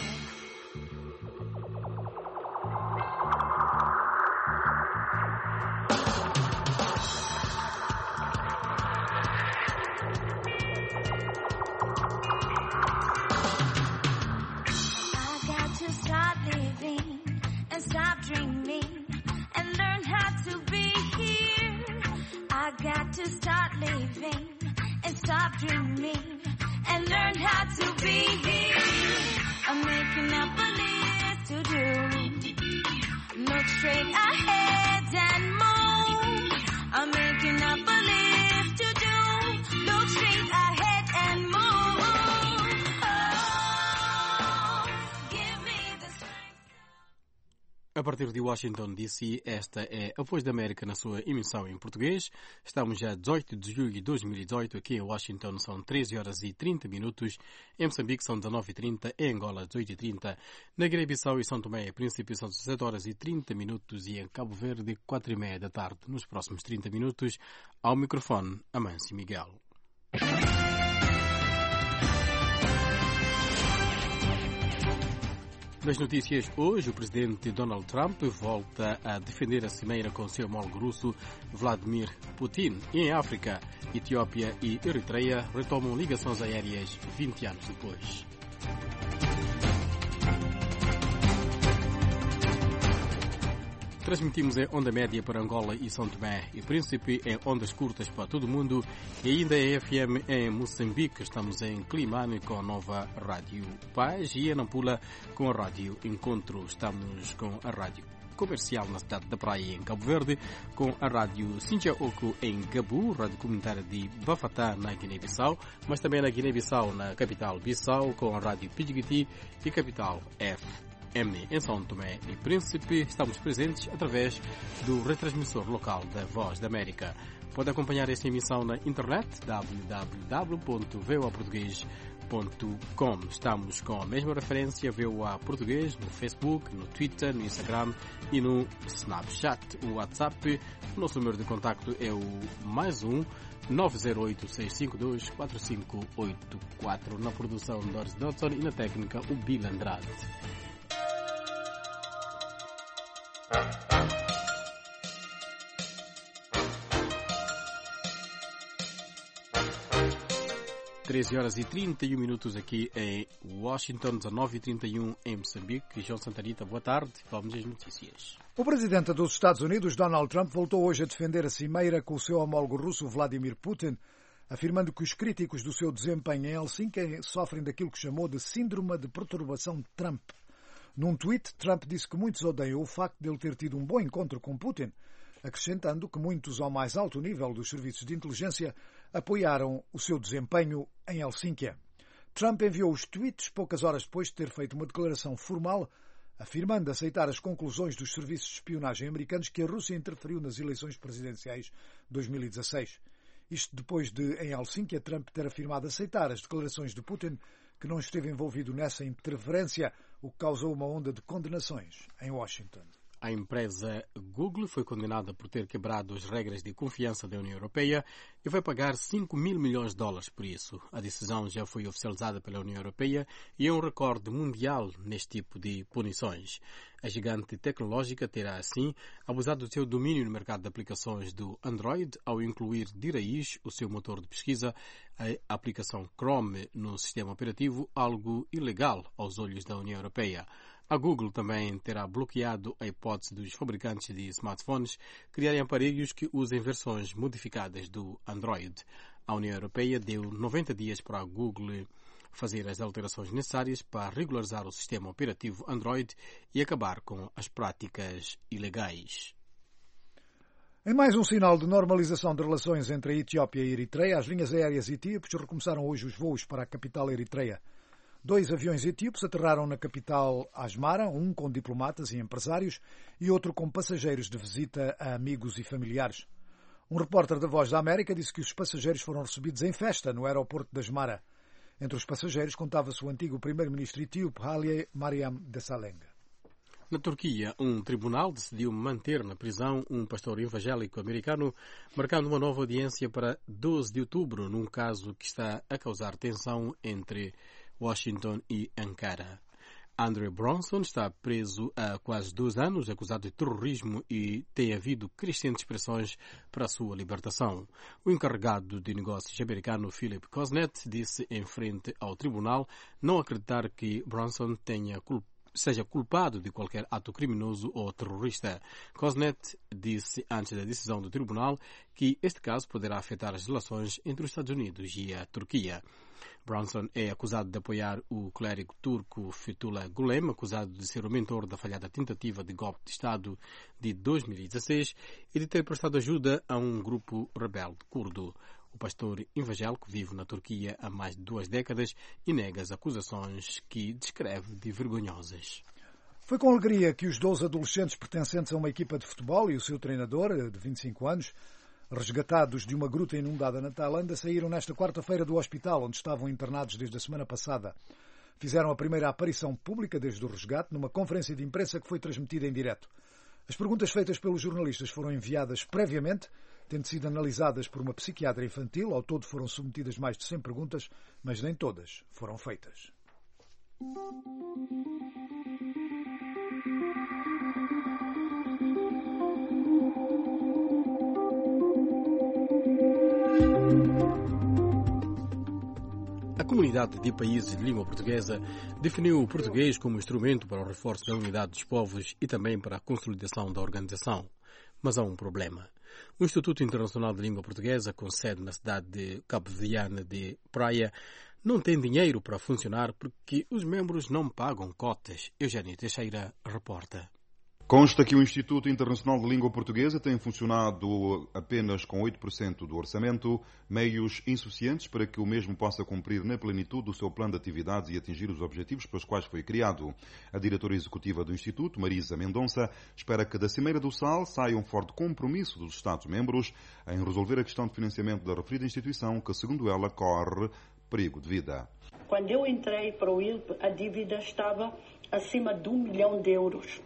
Speaker 4: I got to start living and stop dreaming and learn how to be here. I got to start living and stop dreaming and learned how to be. I'm making up a list to do. Look straight ahead and move. I'm making up a list to do. Look straight ahead and move. Oh, give me the strength.
Speaker 5: A partir de Washington, D.C., esta é a Voz da América na sua emissão em português. Estamos já 18 de julho de 2018. Aqui em Washington são 13 horas e 30 minutos. Em Moçambique são 19h30. Em Angola, 18h30. Na Guiné-Bissau e São Tomé e Príncipe são 17 horas e 30 minutos. E em Cabo Verde, 4h30 da tarde. Nos próximos 30 minutos, ao microfone, Amâncio Miguel. Nas notícias hoje, o presidente Donald Trump volta a defender a cimeira com seu homólogo russo Vladimir Putin. E em África, Etiópia e Eritreia retomam ligações aéreas 20 anos depois. Transmitimos em onda média para Angola e São Tomé e Príncipe, em ondas curtas para todo o mundo e ainda em FM em Moçambique. Estamos em Climane com a nova Rádio Paz e em Nampula com a Rádio Encontro. Estamos com a Rádio Comercial na cidade da Praia, em Cabo Verde, com a Rádio Sinjaoco em Gabu, Rádio Comunitária de Bafatá, na Guiné-Bissau, mas também na Guiné-Bissau, na capital Bissau, com a Rádio Pidgiti e capital FM. Em São Tomé e Príncipe, estamos presentes através do retransmissor local da Voz da América. Pode acompanhar esta emissão na internet www.voaportugues.com. Estamos com a mesma referência VOA Português no Facebook, no Twitter, no Instagram e no Snapchat. O WhatsApp, o nosso número de contacto é o +1 908-652-4584. Na produção Doris Dodson e na técnica o Bill Andrade. 13 horas e 31 minutos aqui em Washington, 19h31 em Moçambique. João Santarita, boa tarde. Vamos às notícias.
Speaker 2: O presidente dos Estados Unidos, Donald Trump, voltou hoje a defender a cimeira com o seu homólogo russo, Vladimir Putin, afirmando que os críticos do seu desempenho em Helsinki sofrem daquilo que chamou de síndrome de perturbação de Trump. Num tweet, Trump disse que muitos odeiam o facto de ele ter tido um bom encontro com Putin, acrescentando que muitos ao mais alto nível dos serviços de inteligência apoiaram o seu desempenho em Helsinki. Trump enviou os tweets poucas horas depois de ter feito uma declaração formal afirmando aceitar as conclusões dos serviços de espionagem americanos que a Rússia interferiu nas eleições presidenciais de 2016. Isto depois de, em Helsinki, Trump ter afirmado aceitar as declarações de Putin que não esteve envolvido nessa interferência, o que causou uma onda de condenações em Washington.
Speaker 5: A empresa Google foi condenada por ter quebrado as regras de confiança da União Europeia e vai pagar 5 mil milhões de dólares por isso. A decisão já foi oficializada pela União Europeia e é um recorde mundial neste tipo de punições. A gigante tecnológica terá, assim, abusado do seu domínio no mercado de aplicações do Android ao incluir de raiz o seu motor de pesquisa, a aplicação Chrome, no sistema operativo, algo ilegal aos olhos da União Europeia. A Google também terá bloqueado a hipótese dos fabricantes de smartphones criarem aparelhos que usem versões modificadas do Android. A União Europeia deu 90 dias para a Google fazer as alterações necessárias para regularizar o sistema operativo Android e acabar com as práticas ilegais.
Speaker 2: Em mais um sinal de normalização de relações entre a Etiópia e a Eritreia, as linhas aéreas etíopes recomeçaram hoje os voos para a capital eritreia. 2 aviões etíopes aterraram na capital Asmara, um com diplomatas e empresários e outro com passageiros de visita a amigos e familiares. Um repórter da Voz da América disse que os passageiros foram recebidos em festa no aeroporto de Asmara. Entre os passageiros contava-se o antigo primeiro-ministro etíope Haile Mariam Desalegn.
Speaker 5: Na Turquia, um tribunal decidiu manter na prisão um pastor evangélico americano, marcando uma nova audiência para 12 de outubro, num caso que está a causar tensão entre Washington e Ankara. Andrew Bronson está preso há quase 2 anos, acusado de terrorismo, e tem havido crescentes pressões para a sua libertação. O encarregado de negócios americano Philip Kosnet disse em frente ao tribunal não acreditar que Bronson tenha seja culpado de qualquer ato criminoso ou terrorista. Cosnet disse antes da decisão do tribunal que este caso poderá afetar as relações entre os Estados Unidos e a Turquia. Brunson é acusado de apoiar o clérigo turco Fethullah Gulen, acusado de ser o mentor da falhada tentativa de golpe de Estado de 2016 e de ter prestado ajuda a um grupo rebelde curdo. O pastor evangélico vive na Turquia há mais de 2 décadas e nega as acusações que descreve de vergonhosas.
Speaker 2: Foi com alegria que os 12 adolescentes pertencentes a uma equipa de futebol e o seu treinador, de 25 anos, resgatados de uma gruta inundada na Tailândia, saíram nesta quarta-feira do hospital onde estavam internados desde a semana passada. Fizeram a primeira aparição pública desde o resgate numa conferência de imprensa que foi transmitida em direto. As perguntas feitas pelos jornalistas foram enviadas previamente, tendo sido analisadas por uma psiquiatra infantil. Ao todo foram submetidas mais de 100 perguntas, mas nem todas foram feitas.
Speaker 5: A comunidade de países de língua portuguesa definiu o português como instrumento para o reforço da unidade dos povos e também para a consolidação da organização. Mas há um problema. O Instituto Internacional de Língua Portuguesa, com sede na cidade de cabo-verdiana de Praia, não tem dinheiro para funcionar porque os membros não pagam cotas. Eugênio Teixeira reporta.
Speaker 6: Consta que o Instituto Internacional de Língua Portuguesa tem funcionado apenas com 8% do orçamento, meios insuficientes para que o mesmo possa cumprir na plenitude o seu plano de atividades e atingir os objetivos pelos quais foi criado. A diretora executiva do Instituto, Marisa Mendonça, espera que da Cimeira do Sal saia um forte compromisso dos Estados-membros em resolver a questão de financiamento da referida instituição, que, segundo ela, corre perigo de vida.
Speaker 8: Quando eu entrei para o ILP, a dívida estava acima de 1 milhão de euros.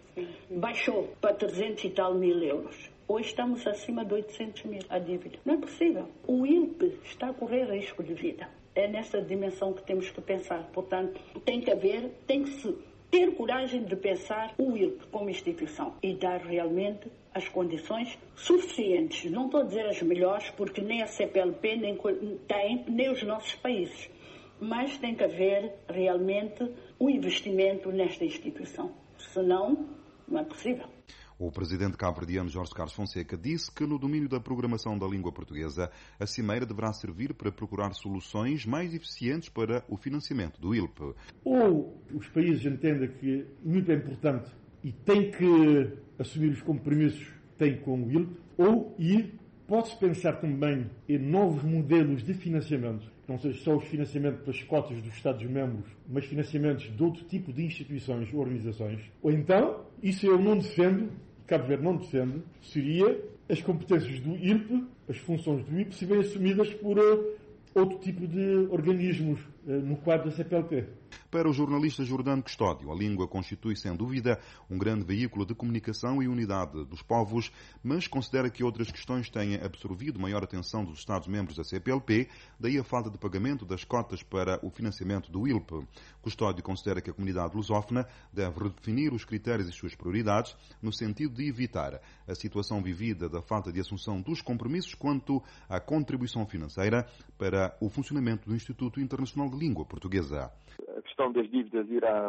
Speaker 8: Baixou para 300 e tal mil euros. Hoje estamos acima de 800 mil a dívida. Não é possível. O ILP está a correr risco de vida. É nessa dimensão que temos que pensar. Portanto, tem que se ter coragem de pensar o ILP como instituição e dar realmente as condições suficientes. Não estou a dizer as melhores, porque nem a CPLP tem, nem os nossos países. Mas tem que haver realmente um investimento nesta instituição. Senão, não é possível.
Speaker 6: O presidente cabo-verdiano Jorge Carlos Fonseca disse que no domínio da programação da língua portuguesa, a Cimeira deverá servir para procurar soluções mais eficientes para o financiamento do ILP.
Speaker 23: Ou os países entendem que muito é importante e têm que assumir os compromissos que têm com o ILP, ou pode-se pensar também em novos modelos de financiamento, não seja só o financiamento pelas cotas dos Estados-membros, mas financiamentos de outro tipo de instituições ou organizações. Ou então, isso eu não defendo, Cabo Verde não defende, seria as competências do ILP, as funções do ILP, se bem assumidas por outro tipo de organismos no quadro da CPLP.
Speaker 6: Para o jornalista Jordano Custódio, a língua constitui, sem dúvida, um grande veículo de comunicação e unidade dos povos, mas considera que outras questões têm absorvido maior atenção dos Estados-membros da CPLP, daí a falta de pagamento das cotas para o financiamento do ILP. Custódio considera que a comunidade lusófona deve redefinir os critérios e suas prioridades, no sentido de evitar a situação vivida da falta de assunção dos compromissos quanto à contribuição financeira para o funcionamento do Instituto Internacional de Língua Portuguesa.
Speaker 1: A questão das dívidas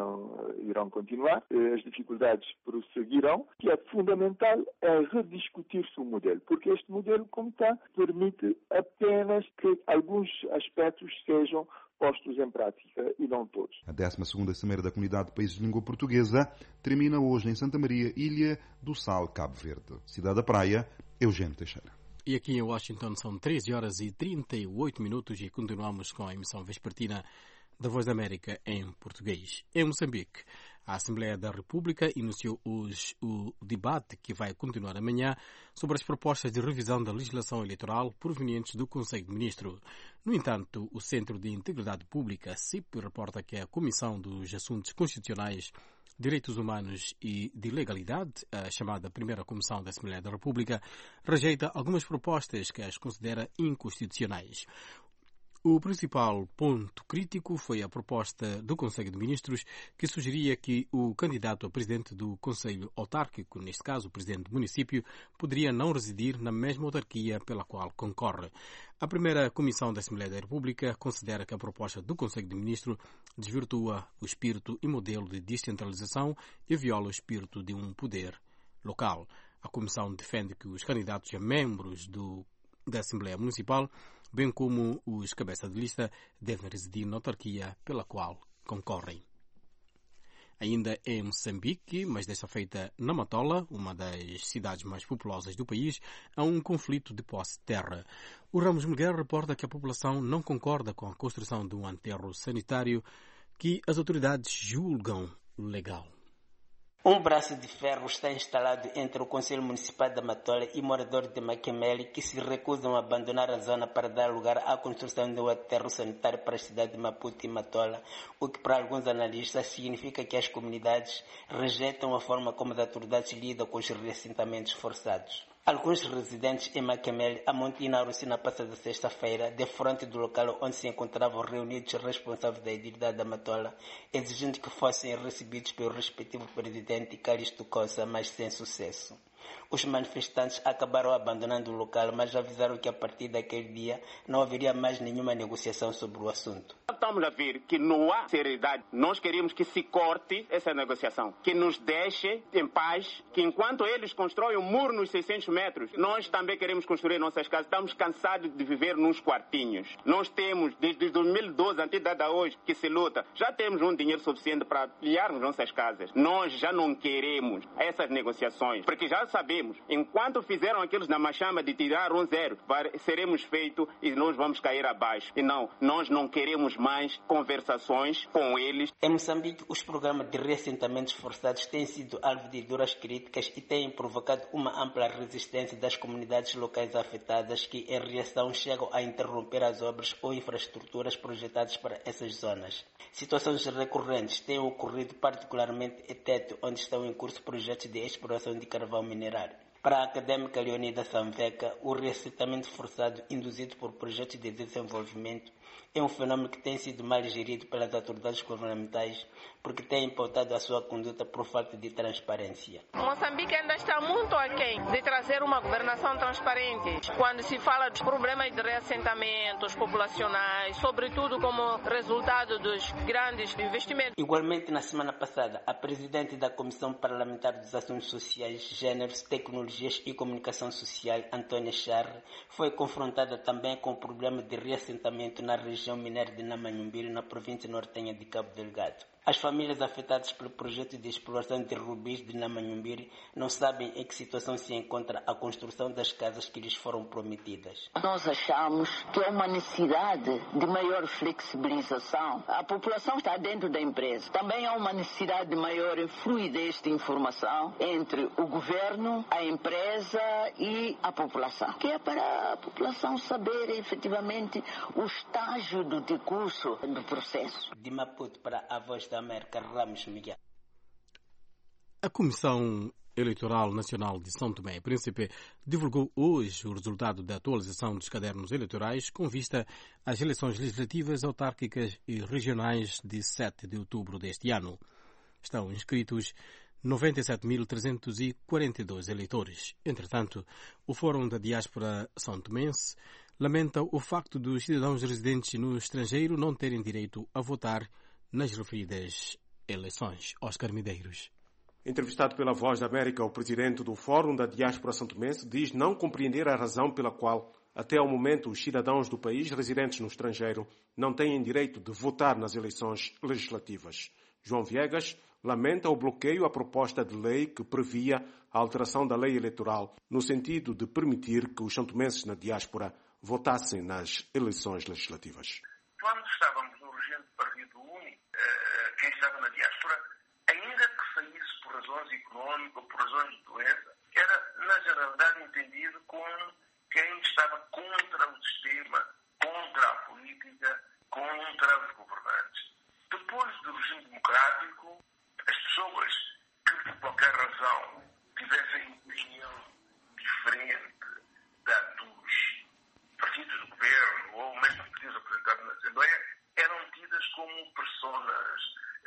Speaker 1: irão continuar, as dificuldades prosseguirão, que é fundamental é rediscutir-se o modelo, porque este modelo, como está, permite apenas que alguns aspectos sejam postos em prática e não todos.
Speaker 6: A 12ª Cimeira da Comunidade de Países de Língua Portuguesa termina hoje em Santa Maria, Ilha do Sal, Cabo Verde. Cidade da Praia, Eugênio Teixeira.
Speaker 5: E aqui em Washington são 13 horas e 38 minutos e continuamos com a emissão vespertina da Voz da América em português. Em Moçambique, a Assembleia da República iniciou hoje o debate que vai continuar amanhã sobre as propostas de revisão da legislação eleitoral provenientes do Conselho de Ministros. No entanto, o Centro de Integridade Pública, CIP, reporta que a Comissão dos Assuntos Constitucionais, Direitos Humanos e de Legalidade, a chamada Primeira Comissão da Assembleia da República, rejeita algumas propostas que as considera inconstitucionais. O principal ponto crítico foi a proposta do Conselho de Ministros, que sugeria que o candidato a presidente do Conselho Autárquico, neste caso o presidente do município, poderia não residir na mesma autarquia pela qual concorre. A primeira Comissão da Assembleia da República considera que a proposta do Conselho de Ministros desvirtua o espírito e modelo de descentralização e viola o espírito de um poder local. A Comissão defende que os candidatos a membros da Assembleia Municipal, bem como os cabeças de lista, devem residir na autarquia pela qual concorrem. Ainda em Moçambique, mas desta feita na Matola, uma das cidades mais populosas do país, há um conflito de posse de terra. O Ramos Miguel reporta que a população não concorda com a construção de um aterro sanitário que as autoridades julgam legal.
Speaker 9: Um braço de ferro está instalado entre o Conselho Municipal da Matola e moradores de Maquemele que se recusam a abandonar a zona para dar lugar à construção de um aterro sanitário para a cidade de Maputo e Matola, o que para alguns analistas significa que as comunidades rejeitam a forma como as autoridades lidam com os reassentamentos forçados. Alguns residentes em Maquemele amontinaram-se na passada sexta-feira de frente do local onde se encontravam reunidos os responsáveis da entidade da Matola, exigindo que fossem recebidos pelo respectivo presidente Calixto Costa, mas sem sucesso. Os manifestantes acabaram abandonando o local, mas avisaram que a partir daquele dia não haveria mais nenhuma negociação sobre o assunto.
Speaker 10: Estamos a ver que não há seriedade. Nós queremos que se corte essa negociação, que nos deixe em paz, que enquanto eles constroem um muro nos 600 metros, nós também queremos construir nossas casas. Estamos cansados de viver nos quartinhos. Nós temos, desde 2012, até hoje, que se luta, já temos um dinheiro suficiente para ampliarmos nossas casas. Nós já não queremos essas negociações, porque já sabemos, enquanto fizeram aqueles na machamba de tirar 1-0, seremos feitos e nós vamos cair abaixo. E não, nós não queremos mais conversações com eles.
Speaker 9: Em Moçambique, os programas de reassentamentos forçados têm sido alvo de duras críticas e têm provocado uma ampla resistência das comunidades locais afetadas que, em reação, chegam a interromper as obras ou infraestruturas projetadas para essas zonas. Situações recorrentes têm ocorrido particularmente em Tete, onde estão em curso projetos de exploração de carvão minerário. Para a académica Leonida Samveca, o reassentamento forçado induzido por projetos de desenvolvimento é um fenômeno que tem sido mal gerido pelas autoridades governamentais porque tem pautado a sua conduta por falta de transparência.
Speaker 11: Moçambique ainda está muito aquém de trazer uma governação transparente quando se fala dos problemas de reassentamentos populacionais, sobretudo como resultado dos grandes investimentos.
Speaker 9: Igualmente, na semana passada, a presidente da Comissão Parlamentar dos Assuntos Sociais, Gêneros, Tecnologias e Comunicação Social, Antônia Charre, foi confrontada também com o problema de reassentamento na região mineira de Namanhumbiri, na província nortenha de Cabo Delgado. As famílias afetadas pelo projeto de exploração de rubis de Namanhumbiri não sabem em que situação se encontra a construção das casas que lhes foram prometidas.
Speaker 24: Nós achamos que há uma necessidade de maior flexibilização. A população está dentro da empresa. Também há uma necessidade de maior fluidez de informação entre o governo, a empresa e a população, que é para a população saber efetivamente o estágio do decurso do processo.
Speaker 9: De Maputo para a Voz da América, Ramos Miguel.
Speaker 5: A Comissão Eleitoral Nacional de São Tomé e Príncipe divulgou hoje o resultado da atualização dos cadernos eleitorais com vista às eleições legislativas, autárquicas e regionais de 7 de outubro deste ano. Estão inscritos 97.342 eleitores. Entretanto, o Fórum da Diáspora São Tomense lamenta o facto dos cidadãos residentes no estrangeiro não terem direito a votar nas referidas eleições. Oscar Medeiros.
Speaker 22: Entrevistado pela Voz da América, o presidente do Fórum da Diáspora santomense diz não compreender a razão pela qual, até ao momento, os cidadãos do país residentes no estrangeiro não têm direito de votar nas eleições legislativas. João Viegas lamenta o bloqueio à proposta de lei que previa a alteração da lei eleitoral no sentido de permitir que os santomenses na diáspora votassem nas eleições legislativas.
Speaker 3: Quando estávamos no regime de partido único, quem estava na diáspora, ainda que saísse por razões económicas ou por razões de doença, era, na generalidade, entendido como quem estava contra o sistema, contra a política, contra os governantes. Depois do regime democrático, as pessoas que, por qualquer razão, tivessem opinião diferente da dos partidos do governo ou mesmo partidos apresentados pessoas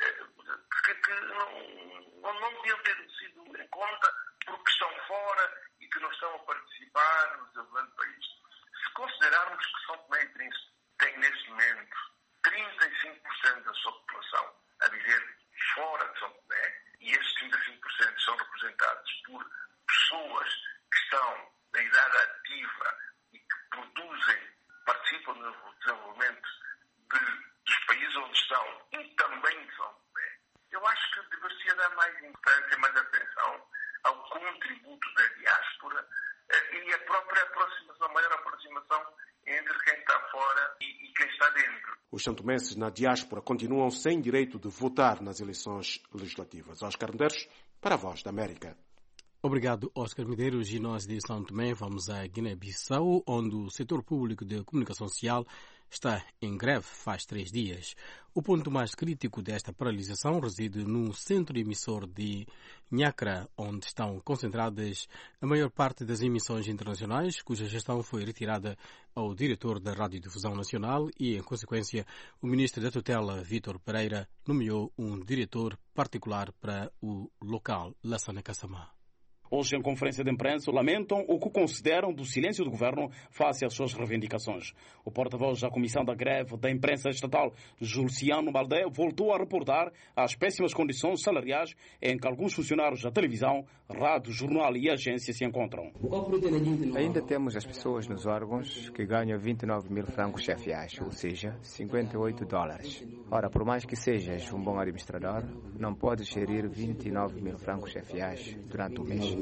Speaker 3: que não deviam ter sido em conta porque estão fora e que não estão a participar no desenvolvimento do país. Se considerarmos que São Tomé e Príncipe tem neste momento 35% da sua população a viver fora de São Tomé, e esses 35% são representados por pessoas que estão na idade ativa e que participam no desenvolvimento dos países onde estão e também de São Tomé, eu acho que deveria dar mais importância, mais atenção ao contributo da diáspora e a própria aproximação, a maior aproximação entre quem está fora e quem está dentro.
Speaker 22: Os santomenses na diáspora continuam sem direito de votar nas eleições legislativas. Oscar Medeiros, para a Voz da América.
Speaker 5: Obrigado, Oscar Medeiros. E nós de São Tomé vamos à Guiné-Bissau, onde o setor público de comunicação social está em greve faz 3 dias. O ponto mais crítico desta paralisação reside no centro emissor de Nhacra, onde estão concentradas a maior parte das emissões internacionais, cuja gestão foi retirada ao diretor da Radiodifusão Nacional e, em consequência, o ministro da tutela, Vítor Pereira, nomeou um diretor particular para o local, Lassana Kassamá.
Speaker 7: Hoje, em conferência de imprensa, lamentam o que consideram do silêncio do governo face às suas reivindicações. O porta-voz da Comissão da Greve da Imprensa Estatal, Julciano Baldé, voltou a reportar as péssimas condições salariais em que alguns funcionários da televisão, rádio, jornal e agência se encontram.
Speaker 12: Ainda temos as pessoas nos órgãos que ganham 29 mil francos chefiais, ou seja, $58. Ora, por mais que sejas um bom administrador, não podes gerir 29 mil francos chefiais durante o mês.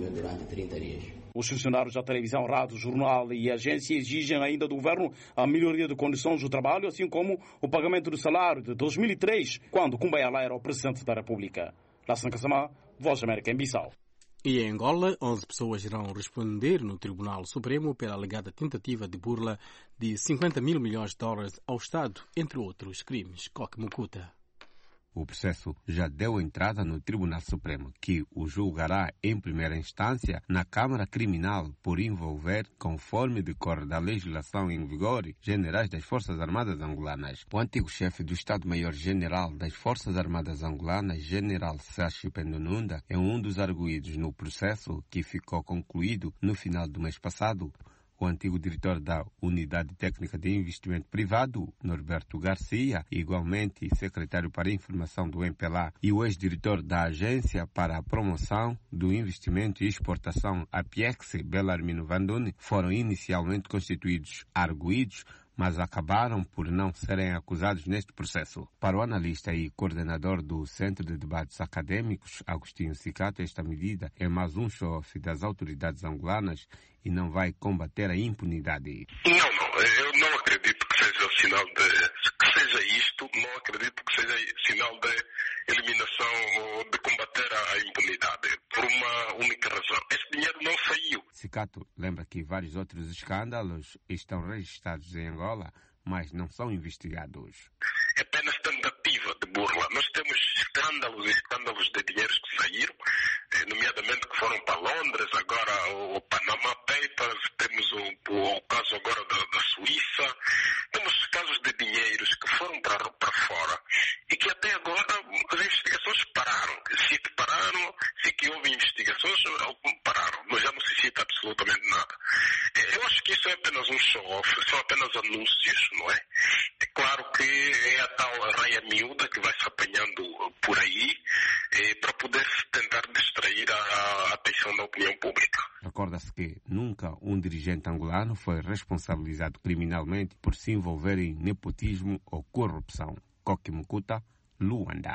Speaker 7: Os funcionários da televisão, rádio, jornal e agência exigem ainda do governo a melhoria de condições do trabalho, assim como o pagamento do salário de 2003, quando Kumbayala era o presidente da República. Lassana Kassamá, Voz da América, em Bissau.
Speaker 5: E em Angola, 11 pessoas irão responder no Tribunal Supremo pela alegada tentativa de burla de $50 mil milhões ao Estado, entre outros crimes. Coque Mukuta.
Speaker 15: O processo já deu entrada no Tribunal Supremo, que o julgará em primeira instância na Câmara Criminal por envolver, conforme decorre da legislação em vigor, generais das Forças Armadas Angolanas. O antigo chefe do Estado-Maior-General das Forças Armadas Angolanas, General Sachi Pendonunda, é um dos arguidos no processo que ficou concluído no final do mês passado. O antigo diretor da Unidade Técnica de Investimento Privado, Norberto Garcia, igualmente secretário para a Informação do MPLA, e o ex-diretor da Agência para a Promoção do Investimento e Exportação, APEX, Belarmino Vanduni, foram inicialmente constituídos arguidos, mas acabaram por não serem acusados neste processo. Para o analista e coordenador do Centro de Debates Acadêmicos, Agostinho Cicato, esta medida é mais um show-off das autoridades angolanas e não vai combater a impunidade.
Speaker 3: Não, eu não acredito que seja sinal que seja isto, não acredito que seja sinal de eliminação ou de combater a impunidade, por uma única razão. Esse dinheiro não saiu.
Speaker 15: Cicato lembra que vários outros escândalos estão registrados em Angola, mas não são investigados.
Speaker 3: É apenas tentativa de burla. Nós temos escândalos de dinheiros que saíram, nomeadamente que foram para Londres, agora o Panama Papers, temos o caso agora da Suíça, temos casos de dinheiros que foram para fora e que até agora as investigações pararam. Se que houve investigações, pararam, mas já não se cita absolutamente nada. Eu acho que isso é apenas um show-off, são apenas anúncios, não é? É claro que é a tal raia miúda que vai se apanhando por aí para poder tentar distrair a atenção da opinião pública.
Speaker 15: Recorda-se que nunca um dirigente angolano foi responsabilizado criminalmente por se envolver em nepotismo ou corrupção. Coque Mukuta, Luanda.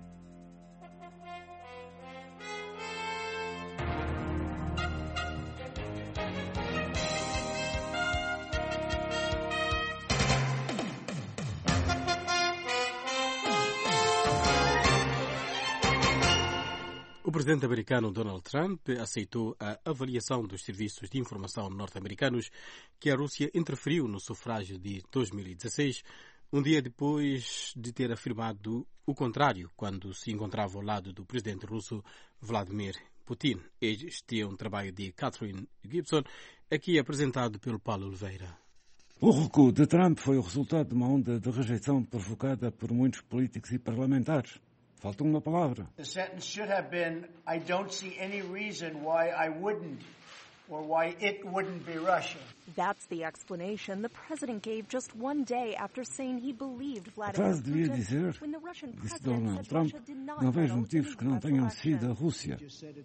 Speaker 5: O presidente americano Donald Trump aceitou a avaliação dos serviços de informação norte-americanos que a Rússia interferiu no sufrágio de 2016, um dia depois de ter afirmado o contrário quando se encontrava ao lado do presidente russo Vladimir Putin. Este é um trabalho de Catherine Gibson, aqui apresentado pelo Paulo Oliveira.
Speaker 13: O recuo de Trump foi o resultado de uma onda de rejeição provocada por muitos políticos e parlamentares. Falta uma palavra.
Speaker 14: The sentence should have been, I don't see any reason why I wouldn't or why it wouldn't be Russia.
Speaker 16: That's the explanation the president gave just one day after saying he believed
Speaker 13: A
Speaker 16: Vladimir
Speaker 13: frase devia
Speaker 16: Putin
Speaker 13: dizer,
Speaker 16: when the Russian
Speaker 13: disse
Speaker 16: president
Speaker 13: Donald
Speaker 16: said
Speaker 13: Trump,
Speaker 16: Russia did not
Speaker 13: não vejo
Speaker 16: meddle
Speaker 13: motivos
Speaker 16: in
Speaker 13: que não
Speaker 16: the
Speaker 13: tenham
Speaker 16: election.
Speaker 13: sido a Rússia.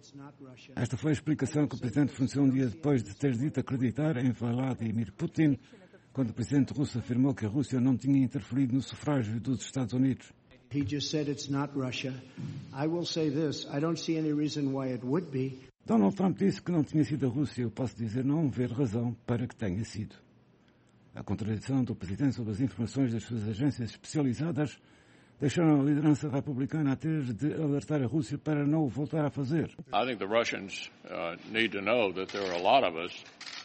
Speaker 13: Esta foi a explicação que o presidente forneceu um dia depois de ter dito acreditar em Vladimir Putin, quando o presidente russo afirmou que a Rússia não tinha interferido no sufrágio dos Estados Unidos.
Speaker 14: He just said it's not Russia. I will say this, I don't see any reason why it would be.
Speaker 13: Donald Trump disse que não tinha sido a Rússia. Eu posso dizer não ver razão para que tenha sido. A contradição do presidente sobre as informações das suas agências especializadas deixaram a liderança republicana a ter de alertar a Rússia para não o voltar a fazer.
Speaker 17: I think the Russians need to know that there are a lot of us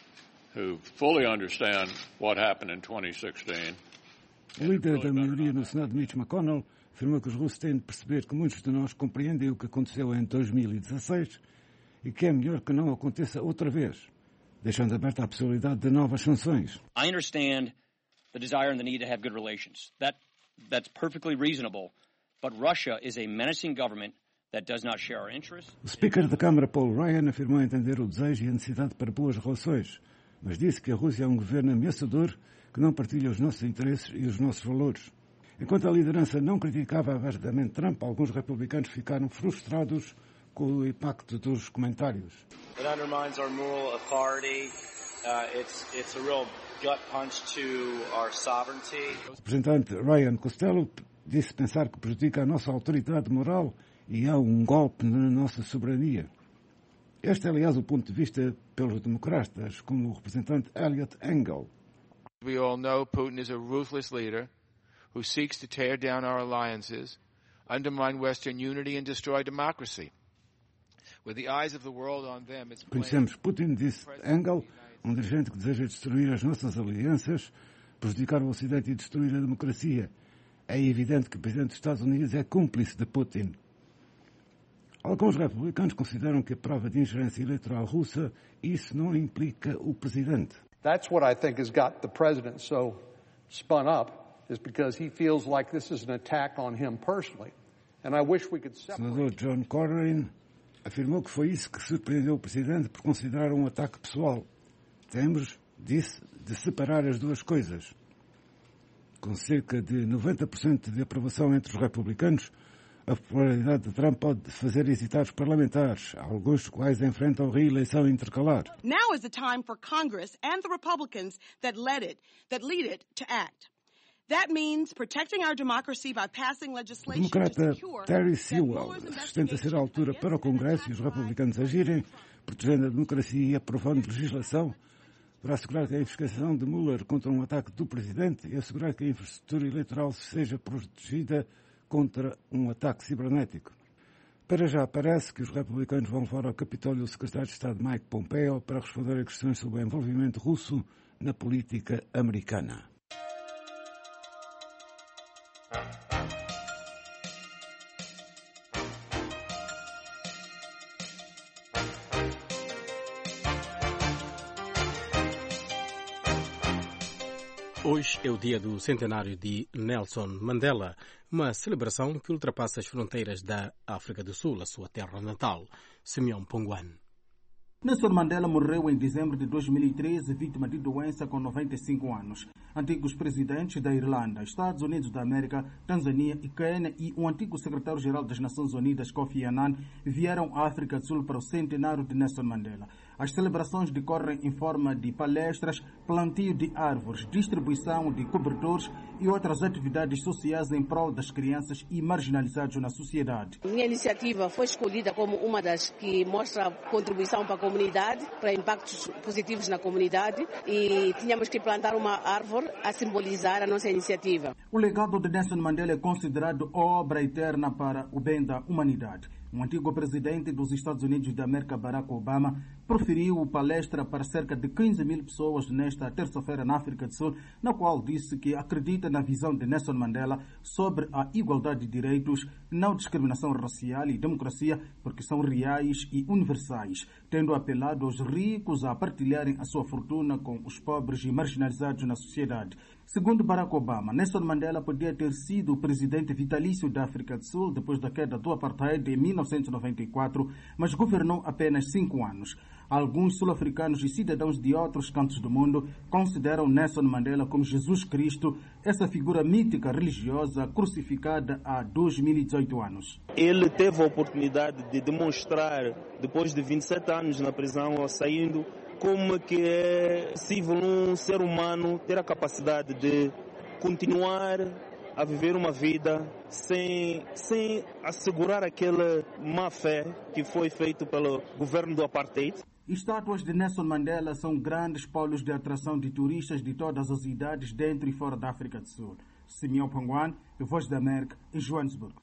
Speaker 17: who fully understand what happened in 2016.
Speaker 13: O líder da maioria no Senado, Mitch McConnell, afirmou que os russos têm de perceber que muitos de nós compreendem o que aconteceu em 2016 e que é melhor que não aconteça outra vez, deixando aberta a possibilidade de novas sanções.
Speaker 25: I understand the desire and the need to have good relations. That's perfectly reasonable, but Russia is a menacing government that does not share our interests.
Speaker 13: O Speaker da Câmara, Paul Ryan, afirmou entender o desejo e a necessidade para boas relações, mas disse que a Rússia é um governo ameaçador que não partilha os nossos interesses e os nossos valores. Enquanto a liderança não criticava abertamente Trump, alguns republicanos ficaram frustrados com o impacto dos comentários.
Speaker 26: It undermines our moral authority. It's a real gut punch to our sovereignty.
Speaker 13: O representante Ryan Costello disse pensar que prejudica a nossa autoridade moral e há um golpe na nossa soberania. Este é, aliás, o ponto de vista pelos democratas, como o representante Eliot Engel.
Speaker 27: We all know Putin is a ruthless leader who seeks to tear down our alliances, undermine Western unity and destroy democracy. With the eyes of the world on them, it's
Speaker 13: Conhecemos Putin, disse Engel, um dirigente que deseja destruir as nossas alianças, prejudicar o Ocidente e destruir a democracia. É evidente que o presidente dos Estados Unidos é cúmplice de Putin. Alguns republicanos consideram que a prova de ingerência eleitoral russa, isso não implica o presidente.
Speaker 28: That's what I think has got the president so spun up, is because he feels like this is an attack on him personally. And I wish we could separate.
Speaker 13: O senador John Cornyn afirmou que foi isso que surpreendeu o presidente por considerar um ataque pessoal. Temos, disse, de separar as duas coisas. Com cerca de 90% de aprovação entre os republicanos, a popularidade de Trump pode fazer hesitar os parlamentares, alguns dos quais enfrentam reeleição intercalar.
Speaker 29: Now is the time for Congress and the Republicans that lead it to act. That means protecting our democracy by passing
Speaker 13: O
Speaker 29: legislation
Speaker 13: democrata
Speaker 29: to secure
Speaker 13: Terry Sewell sustenta ser a altura para o Congresso e os republicanos agirem, protegendo a democracia e aprovando legislação para assegurar que a investigação de Mueller contra um ataque do presidente e assegurar que a infraestrutura eleitoral seja protegida contra um ataque cibernético. Para já parece que os republicanos vão levar ao Capitólio o secretário de Estado Mike Pompeo para responder a questões sobre o envolvimento russo na política americana.
Speaker 5: Hoje é o dia do centenário de Nelson Mandela, uma celebração que ultrapassa as fronteiras da África do Sul, a sua terra natal. Simeão Ponguan.
Speaker 30: Nelson Mandela morreu em dezembro de 2013, vítima de doença com 95 anos. Antigos presidentes da Irlanda, Estados Unidos da América, Tanzânia e Quênia e o antigo secretário-geral das Nações Unidas, Kofi Annan, vieram à África do Sul para o centenário de Nelson Mandela. As celebrações decorrem em forma de palestras, plantio de árvores, distribuição de cobertores e outras atividades sociais em prol das crianças e marginalizados na sociedade.
Speaker 31: Minha iniciativa foi escolhida como uma das que mostra contribuição para a comunidade, para impactos positivos na comunidade, e tínhamos que plantar uma árvore a simbolizar a nossa iniciativa.
Speaker 30: O legado de Nelson Mandela é considerado obra eterna para o bem da humanidade. O antigo presidente dos Estados Unidos da América, Barack Obama, proferiu palestra para cerca de 15 mil pessoas nesta terça-feira na África do Sul, na qual disse que acredita na visão de Nelson Mandela sobre a igualdade de direitos, não discriminação racial e democracia, porque são reais e universais, tendo apelado aos ricos a partilharem a sua fortuna com os pobres e marginalizados na sociedade. Segundo Barack Obama, Nelson Mandela podia ter sido o presidente vitalício da África do Sul depois da queda do apartheid em 1994, mas governou apenas 5 anos. Alguns sul-africanos e cidadãos de outros cantos do mundo consideram Nelson Mandela como Jesus Cristo, essa figura mítica religiosa crucificada há 2018 anos.
Speaker 1: Ele teve a oportunidade de demonstrar, depois de 27 anos na prisão ou saindo, como que é possível um ser humano ter a capacidade de continuar a viver uma vida sem assegurar aquela má fé que foi feito pelo governo do apartheid.
Speaker 30: Estátuas de Nelson Mandela são grandes polos de atração de turistas de todas as idades dentro e fora da África do Sul. Simeão Panguan, Voz da América, em Joanesburgo.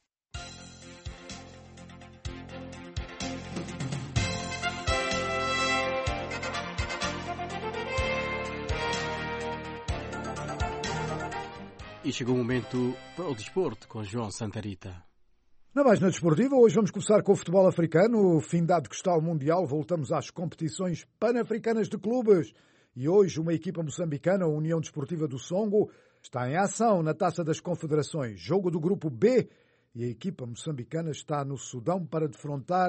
Speaker 5: E chegou o momento para o desporto com João Santarita.
Speaker 2: Na página desportiva, hoje vamos começar com o futebol africano. Findado que está o Mundial, voltamos às competições pan-africanas de clubes. E hoje uma equipa moçambicana, a União Desportiva do Songo, está em ação na Taça das Confederações. Jogo do grupo B e a equipa moçambicana está no Sudão para defrontar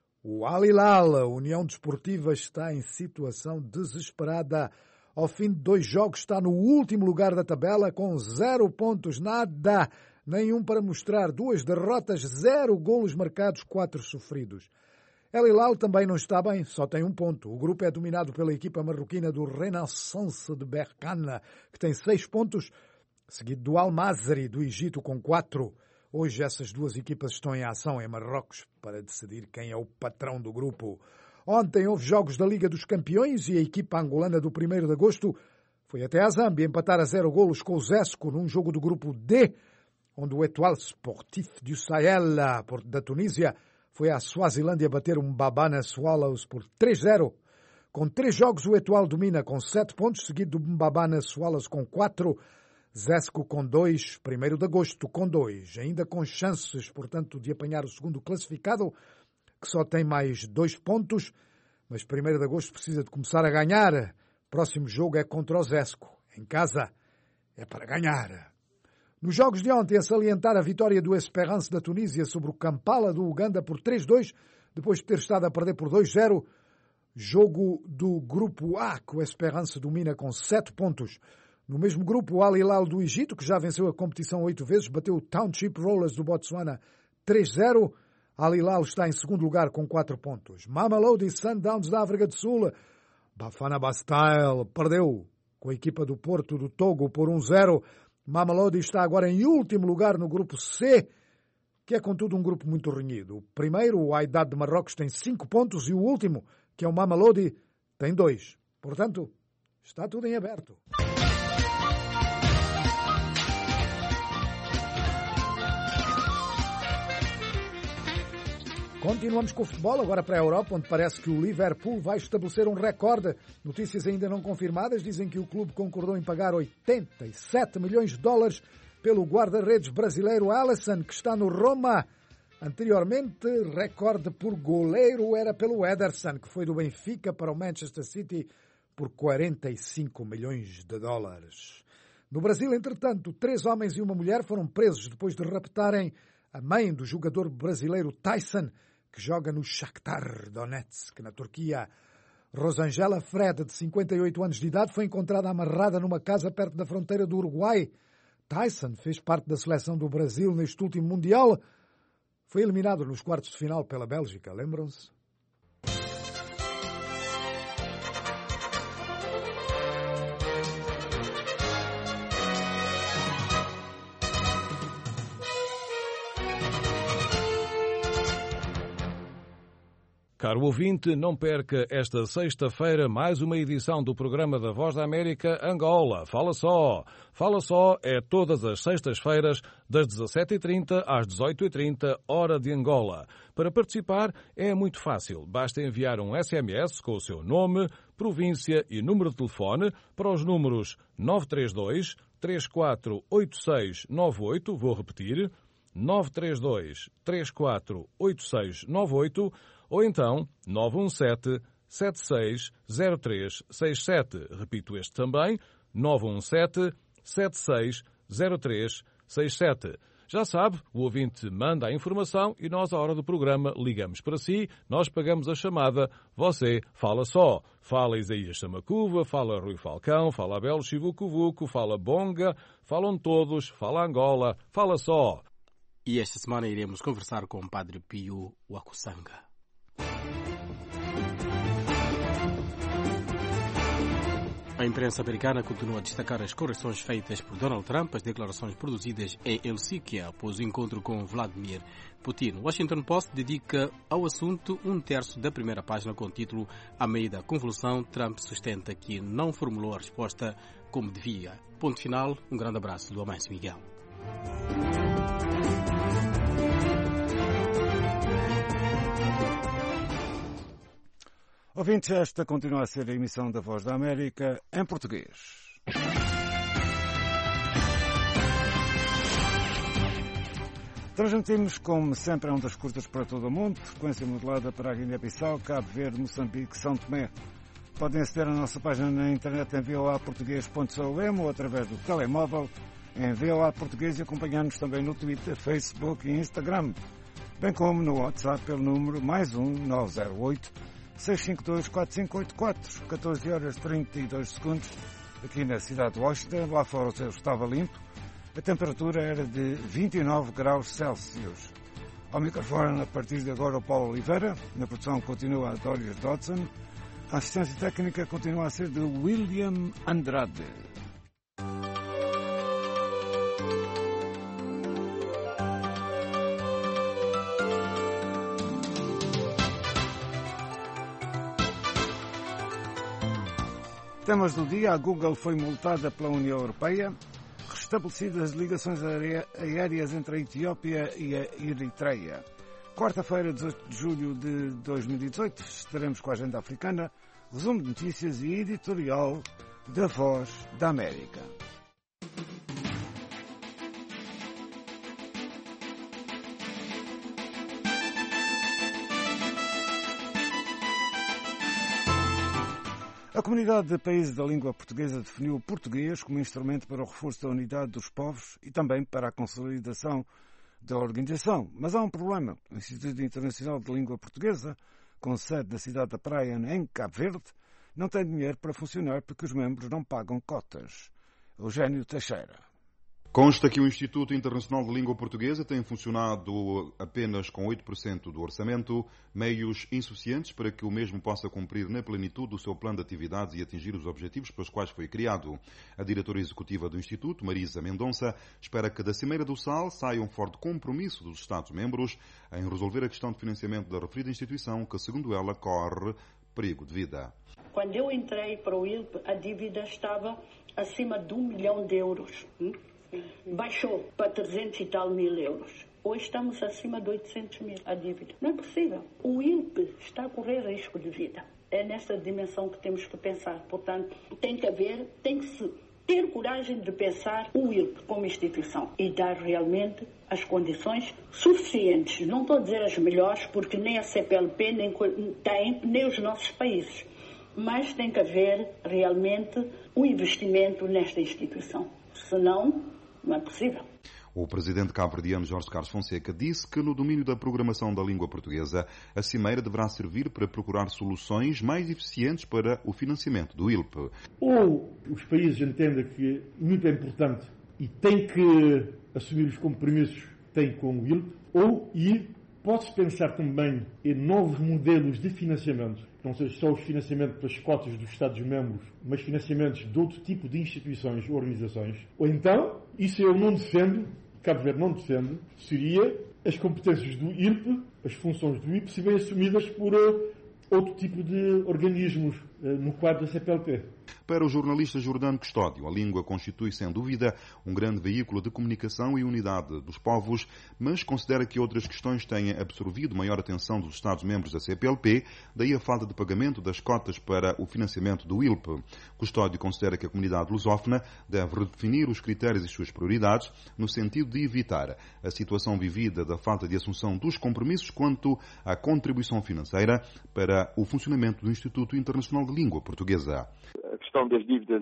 Speaker 2: o Al Hilal. A União Desportiva está em situação desesperada. Ao fim de 2 jogos está no último lugar da tabela com 0 pontos, nada, nenhum para mostrar, 2 derrotas, 0 golos marcados, 4 sofridos. El Hilal também não está bem, só tem 1 ponto. O grupo é dominado pela equipa marroquina do Renaissance de Berkane, que tem 6 pontos, seguido do Al Masry do Egito com 4. Hoje essas 2 equipas estão em ação em Marrocos para decidir quem é o patrão do grupo. Ontem houve jogos da Liga dos Campeões e a equipa angolana do 1º de agosto foi até a Zâmbia empatar a 0 golos com o Zesco num jogo do grupo D, onde o Etoile Sportif du Sahel da Tunísia foi à Suazilândia bater um Mbabane Swallows por 3-0. Com 3 jogos o Etoile domina com 7 pontos, seguido do Mbabane Swallows com 4, Zesco com 2, 1º de agosto com 2. Ainda com chances, portanto, de apanhar o segundo classificado, que só tem mais 2 pontos, mas 1º de agosto precisa de começar a ganhar. Próximo jogo é contra o Zesco. Em casa é para ganhar. Nos jogos de ontem, a salientar a vitória do Esperance da Tunísia sobre o Kampala do Uganda por 3-2, depois de ter estado a perder por 2-0. Jogo do grupo A, que o Esperance domina com 7 pontos. No mesmo grupo, o Al Hilal do Egito, que já venceu a competição 8 vezes, bateu o Township Rollers do Botsuana 3-0. Al Hilal está em 2º lugar com 4 pontos. Mamelodi Sundowns da África do Sul. Bafana Bastille perdeu com a equipa do Porto do Togo por 1-0. Mamelodi está agora em último lugar no grupo C, que é contudo um grupo muito renhido. O primeiro, o Wydad de Marrocos, tem 5 pontos e o último, que é o Mamelodi, tem 2. Portanto, está tudo em aberto. Continuamos com o futebol, agora para a Europa, onde parece que o Liverpool vai estabelecer um recorde. Notícias ainda não confirmadas dizem que o clube concordou em pagar 87 milhões de dólares pelo guarda-redes brasileiro Alisson, que está no Roma. Anteriormente, recorde por goleiro era pelo Ederson, que foi do Benfica para o Manchester City por 45 milhões de dólares. No Brasil, entretanto, 3 homens e uma mulher foram presos depois de raptarem a mãe do jogador brasileiro Tyson, que joga no Shakhtar Donetsk, na Turquia. Rosângela Fred, de 58 anos de idade, foi encontrada amarrada numa casa perto da fronteira do Uruguai. Tyson fez parte da seleção do Brasil neste último Mundial. Foi eliminado nos quartos de final pela Bélgica, lembram-se?
Speaker 4: Caro ouvinte, não perca esta sexta-feira mais uma edição do programa da Voz da América Angola. Fala só! Fala só é todas as sextas-feiras, das 17h30 às 18h30, hora de Angola. Para participar é muito fácil. Basta enviar um SMS com o seu nome, província e número de telefone para os números 932 348698, vou repetir, 932 348698, ou então 917 760367. Repito este também, 917 760367. Já sabe, o ouvinte manda a informação e nós, à hora do programa, ligamos para si, nós pagamos a chamada, você fala só. Fala Isaías Samacuva, fala Rui Falcão, fala Abel Chivucovuco, fala Bonga, falam todos, fala Angola, fala só.
Speaker 5: E esta semana iremos conversar com o Padre Pio Wakusanga. A imprensa americana continua a destacar as correções feitas por Donald Trump às declarações produzidas em Helsinki após o encontro com Vladimir Putin. O Washington Post dedica ao assunto um terço da primeira página com o título "A meio da convulsão, Trump sustenta que não formulou a resposta como devia". Ponto final. Um grande abraço do Amâncio Miguel.
Speaker 13: Ouvintes, esta continua a ser a emissão da Voz da América em português. Transmitimos, como sempre, a ondas curtas para todo o mundo, frequência modulada para a Guiné-Bissau, Cabo Verde, Moçambique, São Tomé. Podem aceder à nossa página na internet em voaportuguês.com ou através do telemóvel em VOA Português e acompanhar-nos também no Twitter, Facebook e Instagram, bem como no WhatsApp pelo número +1 908 652 4584, 14 horas 32 segundos, aqui na cidade de Washington. Lá fora o céu estava limpo, a temperatura era de 29 graus Celsius. Ao microfone, a partir de agora, o Paulo Oliveira. Na produção continua a Dorias Dodson. A assistência técnica continua a ser de William Andrade. Temas do dia: a Google foi multada pela União Europeia, restabelecidas ligações aéreas entre a Etiópia e a Eritreia. Quarta-feira, 18 de julho de 2018, estaremos com a agenda africana, resumo de notícias e editorial da Voz da América. A Comunidade de Países da Língua Portuguesa definiu o português como instrumento para o reforço da unidade dos povos e também para a consolidação da organização. Mas há um problema. O Instituto Internacional de Língua Portuguesa, com sede na cidade da Praia, em Cabo Verde, não tem dinheiro para funcionar porque os membros não pagam cotas. Eugênio Teixeira.
Speaker 6: Consta que o Instituto Internacional de Língua Portuguesa tem funcionado apenas com 8% do orçamento, meios insuficientes para que o mesmo possa cumprir na plenitude o seu plano de atividades e atingir os objetivos para os quais foi criado. A diretora executiva do Instituto, Marisa Mendonça, espera que da Cimeira do Sal saia um forte compromisso dos Estados-membros em resolver a questão de financiamento da referida instituição, que, segundo ela, corre perigo de vida.
Speaker 8: Quando eu entrei para o ILP, a dívida estava acima de 1 milhão de euros. Baixou para 300 e tal mil euros. Hoje estamos acima de 800 mil a dívida. Não é possível. O ILP está a correr risco de vida. É nessa dimensão que temos que pensar. Portanto, tem que se ter coragem de pensar o ILP como instituição e dar realmente as condições suficientes. Não estou a dizer as melhores, porque nem a CPLP nem os nossos países. Mas tem que haver realmente um investimento nesta instituição. Senão, não é possível.
Speaker 6: O presidente cabo-verdiano Jorge Carlos Fonseca disse que no domínio da programação da língua portuguesa, a Cimeira deverá servir para procurar soluções mais eficientes para o financiamento do ILP.
Speaker 10: Ou os países entendem que muito é importante e têm que assumir os compromissos que têm com o ILP, ou pode-se pensar também em novos modelos de financiamento, não seja só os financiamentos pelas cotas dos Estados-membros, mas financiamentos de outro tipo de instituições ou organizações. Ou então, isso eu não defendo, Cabo Verde não defende, seria as competências do ILP as funções do ILP se bem assumidas por outro tipo de organismos no quadro da CPLP.
Speaker 6: Para o jornalista Jordano Custódio, a língua constitui, sem dúvida, um grande veículo de comunicação e unidade dos povos, mas considera que outras questões têm absorvido maior atenção dos Estados-membros da CPLP, daí a falta de pagamento das cotas para o financiamento do ILP. Custódio considera que a comunidade lusófona deve redefinir os critérios e suas prioridades, no sentido de evitar a situação vivida da falta de assunção dos compromissos quanto à contribuição financeira para o funcionamento do Instituto Internacional de Língua Portuguesa.
Speaker 7: A questão das dívidas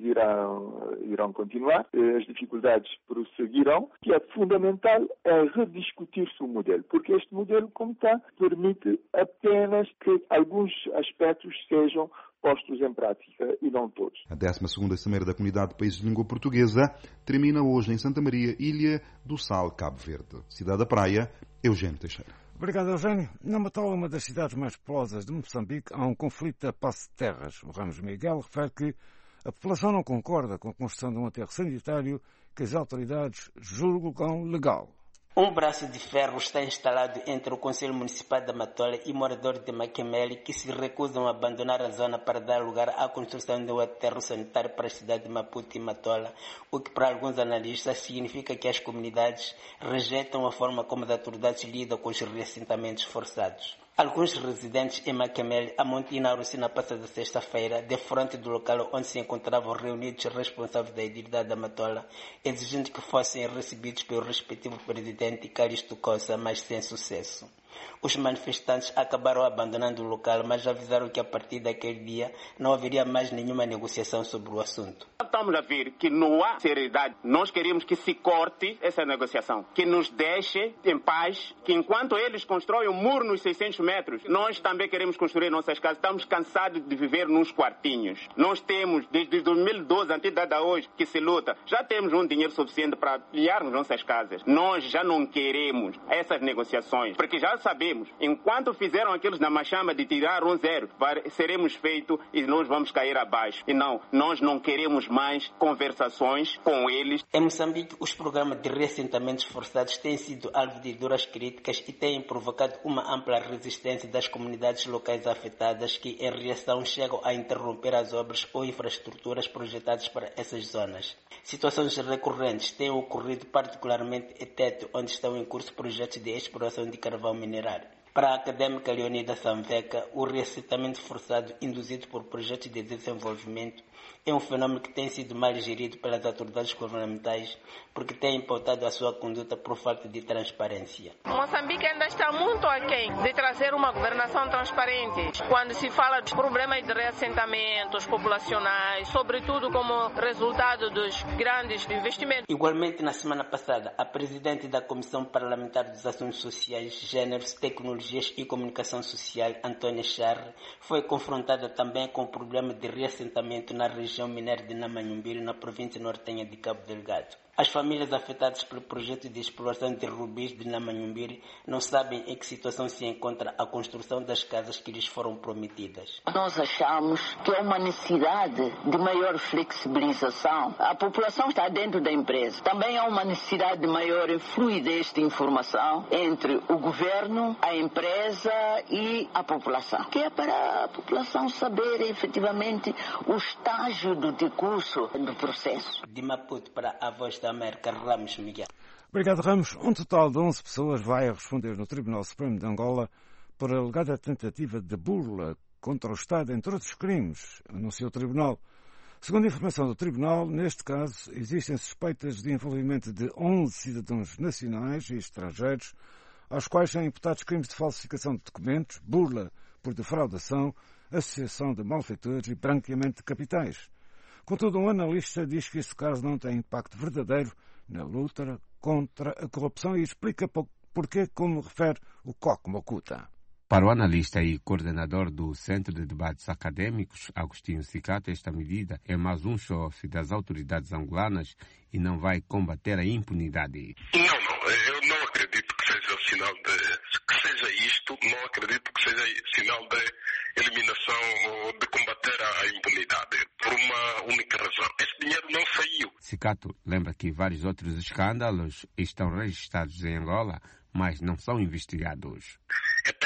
Speaker 7: irão continuar, as dificuldades prosseguirão, que é fundamental é rediscutir-se o modelo, porque este modelo, como está, permite apenas que alguns aspectos sejam postos em prática e não todos.
Speaker 6: A 12ª Cimeira da Comunidade de Países de Língua Portuguesa termina hoje em Santa Maria, Ilha do Sal, Cabo Verde. Cidade da Praia, Eugênio Teixeira.
Speaker 13: Obrigado, Eugênio. Na Matola, uma das cidades mais populosas de Moçambique, há um conflito a passe de terras. O Ramos Miguel refere que a população não concorda com a construção de um aterro sanitário que as autoridades julgam legal.
Speaker 9: Um braço de ferro está instalado entre o Conselho Municipal da Matola e moradores de Maquemele que se recusam a abandonar a zona para dar lugar à construção de um aterro sanitário para a cidade de Maputo e Matola, o que para alguns analistas significa que as comunidades rejeitam a forma como as autoridades lidam com os reassentamentos forçados. Alguns residentes em Maquemele amotinaram-se na passada sexta-feira de frente do local onde se encontravam reunidos os responsáveis da entidade da Matola, exigindo que fossem recebidos pelo respectivo presidente Calixto Costa, mas sem sucesso. Os manifestantes acabaram abandonando o local, mas avisaram que a partir daquele dia não haveria mais nenhuma negociação sobre o assunto.
Speaker 11: Estamos a ver que não há seriedade. Nós queremos que se corte essa negociação, que nos deixe em paz, que enquanto eles constroem um muro nos 600 metros, nós também queremos construir nossas casas. Estamos cansados de viver nos quartinhos. Nós temos, desde 2012, até hoje, que se luta, já temos um dinheiro suficiente para ampliarmos nossas casas. Nós já não queremos essas negociações, porque já sabemos, enquanto fizeram aqueles na machamba de tirar 1-0, seremos feitos e nós vamos cair abaixo. E não, nós não queremos mais conversações com eles.
Speaker 9: Em Moçambique, os programas de reassentamentos forçados têm sido alvo de duras críticas e têm provocado uma ampla resistência das comunidades locais afetadas que, em reação, chegam a interromper as obras ou infraestruturas projetadas para essas zonas. Situações recorrentes têm ocorrido particularmente em Tete, onde estão em curso projetos de exploração de carvão minerário. Para a académica Leonida Samveca, o reassentamento forçado induzido por projetos de desenvolvimento é um fenômeno que tem sido mal gerido pelas autoridades governamentais porque tem pautado a sua conduta por falta de transparência.
Speaker 12: Moçambique ainda está muito aquém de trazer uma governação transparente quando se fala dos problemas de reassentamentos populacionais, sobretudo como resultado dos grandes investimentos.
Speaker 9: Igualmente, na semana passada, a presidente da Comissão Parlamentar dos Assuntos Sociais, Gêneros, Tecnologias e Comunicação Social, Antônia Charre, foi confrontada também com o problema de reassentamento na região mineira de Namanhumbiri, na província nortenha de Cabo Delgado. As famílias afetadas pelo projeto de exploração de rubis de Namanhumbiri não sabem em que situação se encontra a construção das casas que lhes foram prometidas.
Speaker 18: Nós achamos que há uma necessidade de maior flexibilização. A população está dentro da empresa. Também há uma necessidade de maior fluidez de informação entre o governo, a empresa e a população, que é para a população saber efetivamente o estágio do decurso do processo.
Speaker 9: De Maputo para a Voz da América, Ramos Miguel.
Speaker 13: Obrigado, Ramos. Um total de 11 pessoas vai responder no Tribunal Supremo de Angola por alegada tentativa de burla contra o Estado, entre outros crimes, anunciou o Tribunal. Segundo a informação do Tribunal, neste caso, existem suspeitas de envolvimento de 11 cidadãos nacionais e estrangeiros, aos quais são imputados crimes de falsificação de documentos, burla por defraudação, associação de malfeitores e branqueamento de capitais. Contudo, um analista diz que este caso não tem impacto verdadeiro na luta contra a corrupção e explica porquê, como refere o Coco Mocuta.
Speaker 15: Para o analista e coordenador do Centro de Debates Acadêmicos, Agostinho Cicata, esta medida é mais um show-off das autoridades angolanas e não vai combater a impunidade.
Speaker 3: Não, eu não acredito que seja sinal que seja isto, não acredito que seja sinal de eliminação ou de combater a impunidade, por uma única razão. Esse dinheiro não saiu.
Speaker 15: Cicato lembra que vários outros escândalos estão registrados em Angola, mas não são investigados.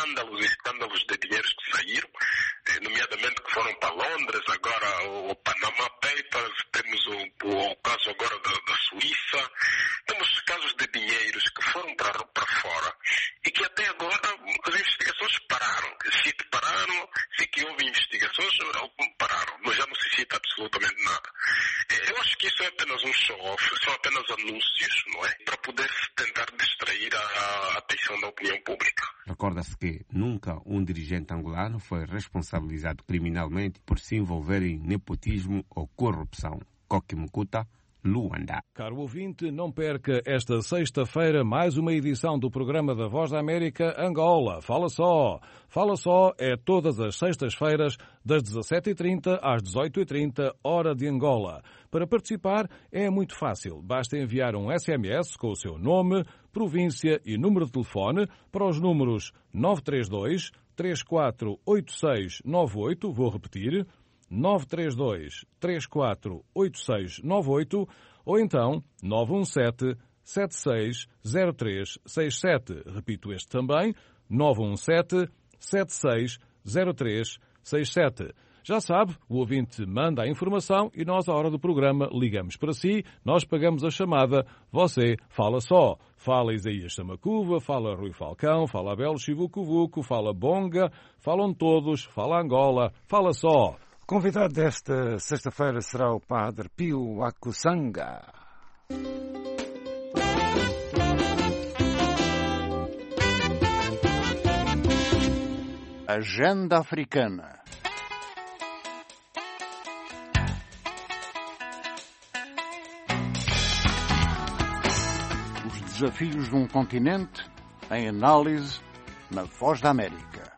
Speaker 3: escândalos de dinheiros que saíram, nomeadamente que foram para Londres, agora o Panama Papers, temos o caso agora da Suíça, temos casos de dinheiros que foram para fora e que até agora as investigações pararam. Se que houve investigações, pararam, mas já não se cita absolutamente nada. Eu acho que isso é apenas um show-off, são apenas anúncios, não é? Para poder tentar distrair a atenção da opinião pública.
Speaker 15: Recorda-se que nunca um dirigente angolano foi responsabilizado criminalmente por se envolver em nepotismo ou corrupção. Koki Mukuta, Luanda.
Speaker 4: Caro ouvinte, não perca esta sexta-feira mais uma edição do programa da Voz da América Angola. Fala só! Fala só é todas as sextas-feiras das 17h30 às 18h30, hora de Angola. Para participar é muito fácil. Basta enviar um SMS com o seu nome, província e número de telefone para os números 932 348698, vou repetir, 932-348698 ou então 917-760367. Repito este também, 917-760367. Já sabe, o ouvinte manda a informação e nós, à hora do programa, ligamos para si, nós pagamos a chamada, você fala só. Fala Isaías Samacuva, fala Rui Falcão, fala Abel Chivucuvuco, fala Bonga, falam todos, fala Angola, fala só.
Speaker 13: O convidado desta sexta-feira será o padre Pio Akusanga.
Speaker 14: Agenda Africana. Os desafios de um continente em análise na Voz da América.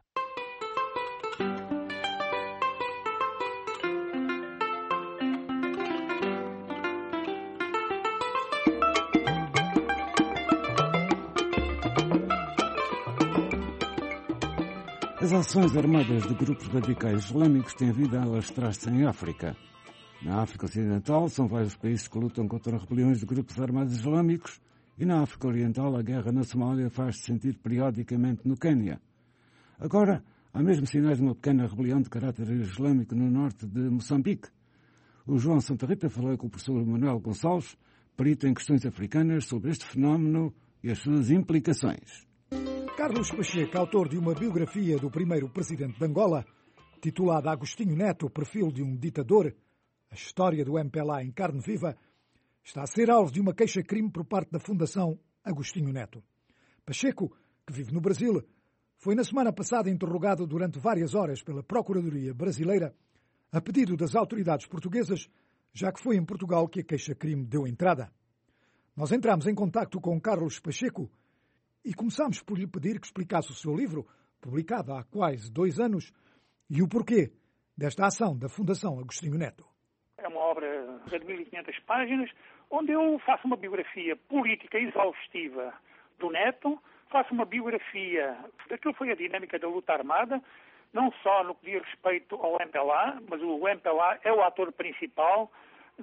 Speaker 13: As ações armadas de grupos radicais islâmicos têm vindo a alastrar-se em África. Na África Ocidental, são vários países que lutam contra rebeliões de grupos armados islâmicos e na África Oriental, a guerra na Somália faz-se sentir periodicamente no Quênia. Agora, há mesmo sinais de uma pequena rebelião de caráter islâmico no norte de Moçambique. O João Santa Rita falou com o professor Manuel Gonçalves, perito em questões africanas, sobre este fenómeno e as suas implicações.
Speaker 2: Carlos Pacheco, autor de uma biografia do primeiro presidente de Angola, titulada Agostinho Neto, perfil de um ditador, a história do MPLA em carne viva, está a ser alvo de uma queixa-crime por parte da Fundação Agostinho Neto. Pacheco, que vive no Brasil, foi na semana passada interrogado durante várias horas pela Procuradoria Brasileira a pedido das autoridades portuguesas, já que foi em Portugal que a queixa-crime deu entrada. Nós entramos em contacto com Carlos Pacheco e começámos por lhe pedir que explicasse o seu livro, publicado há quase 2 anos, e o porquê desta ação da Fundação Agostinho Neto.
Speaker 16: É uma obra de 1.500 páginas, onde eu faço uma biografia política exaustiva do Neto, faço uma biografia daquilo que foi a dinâmica da luta armada, não só no que diz respeito ao MPLA, mas o MPLA é o ator principal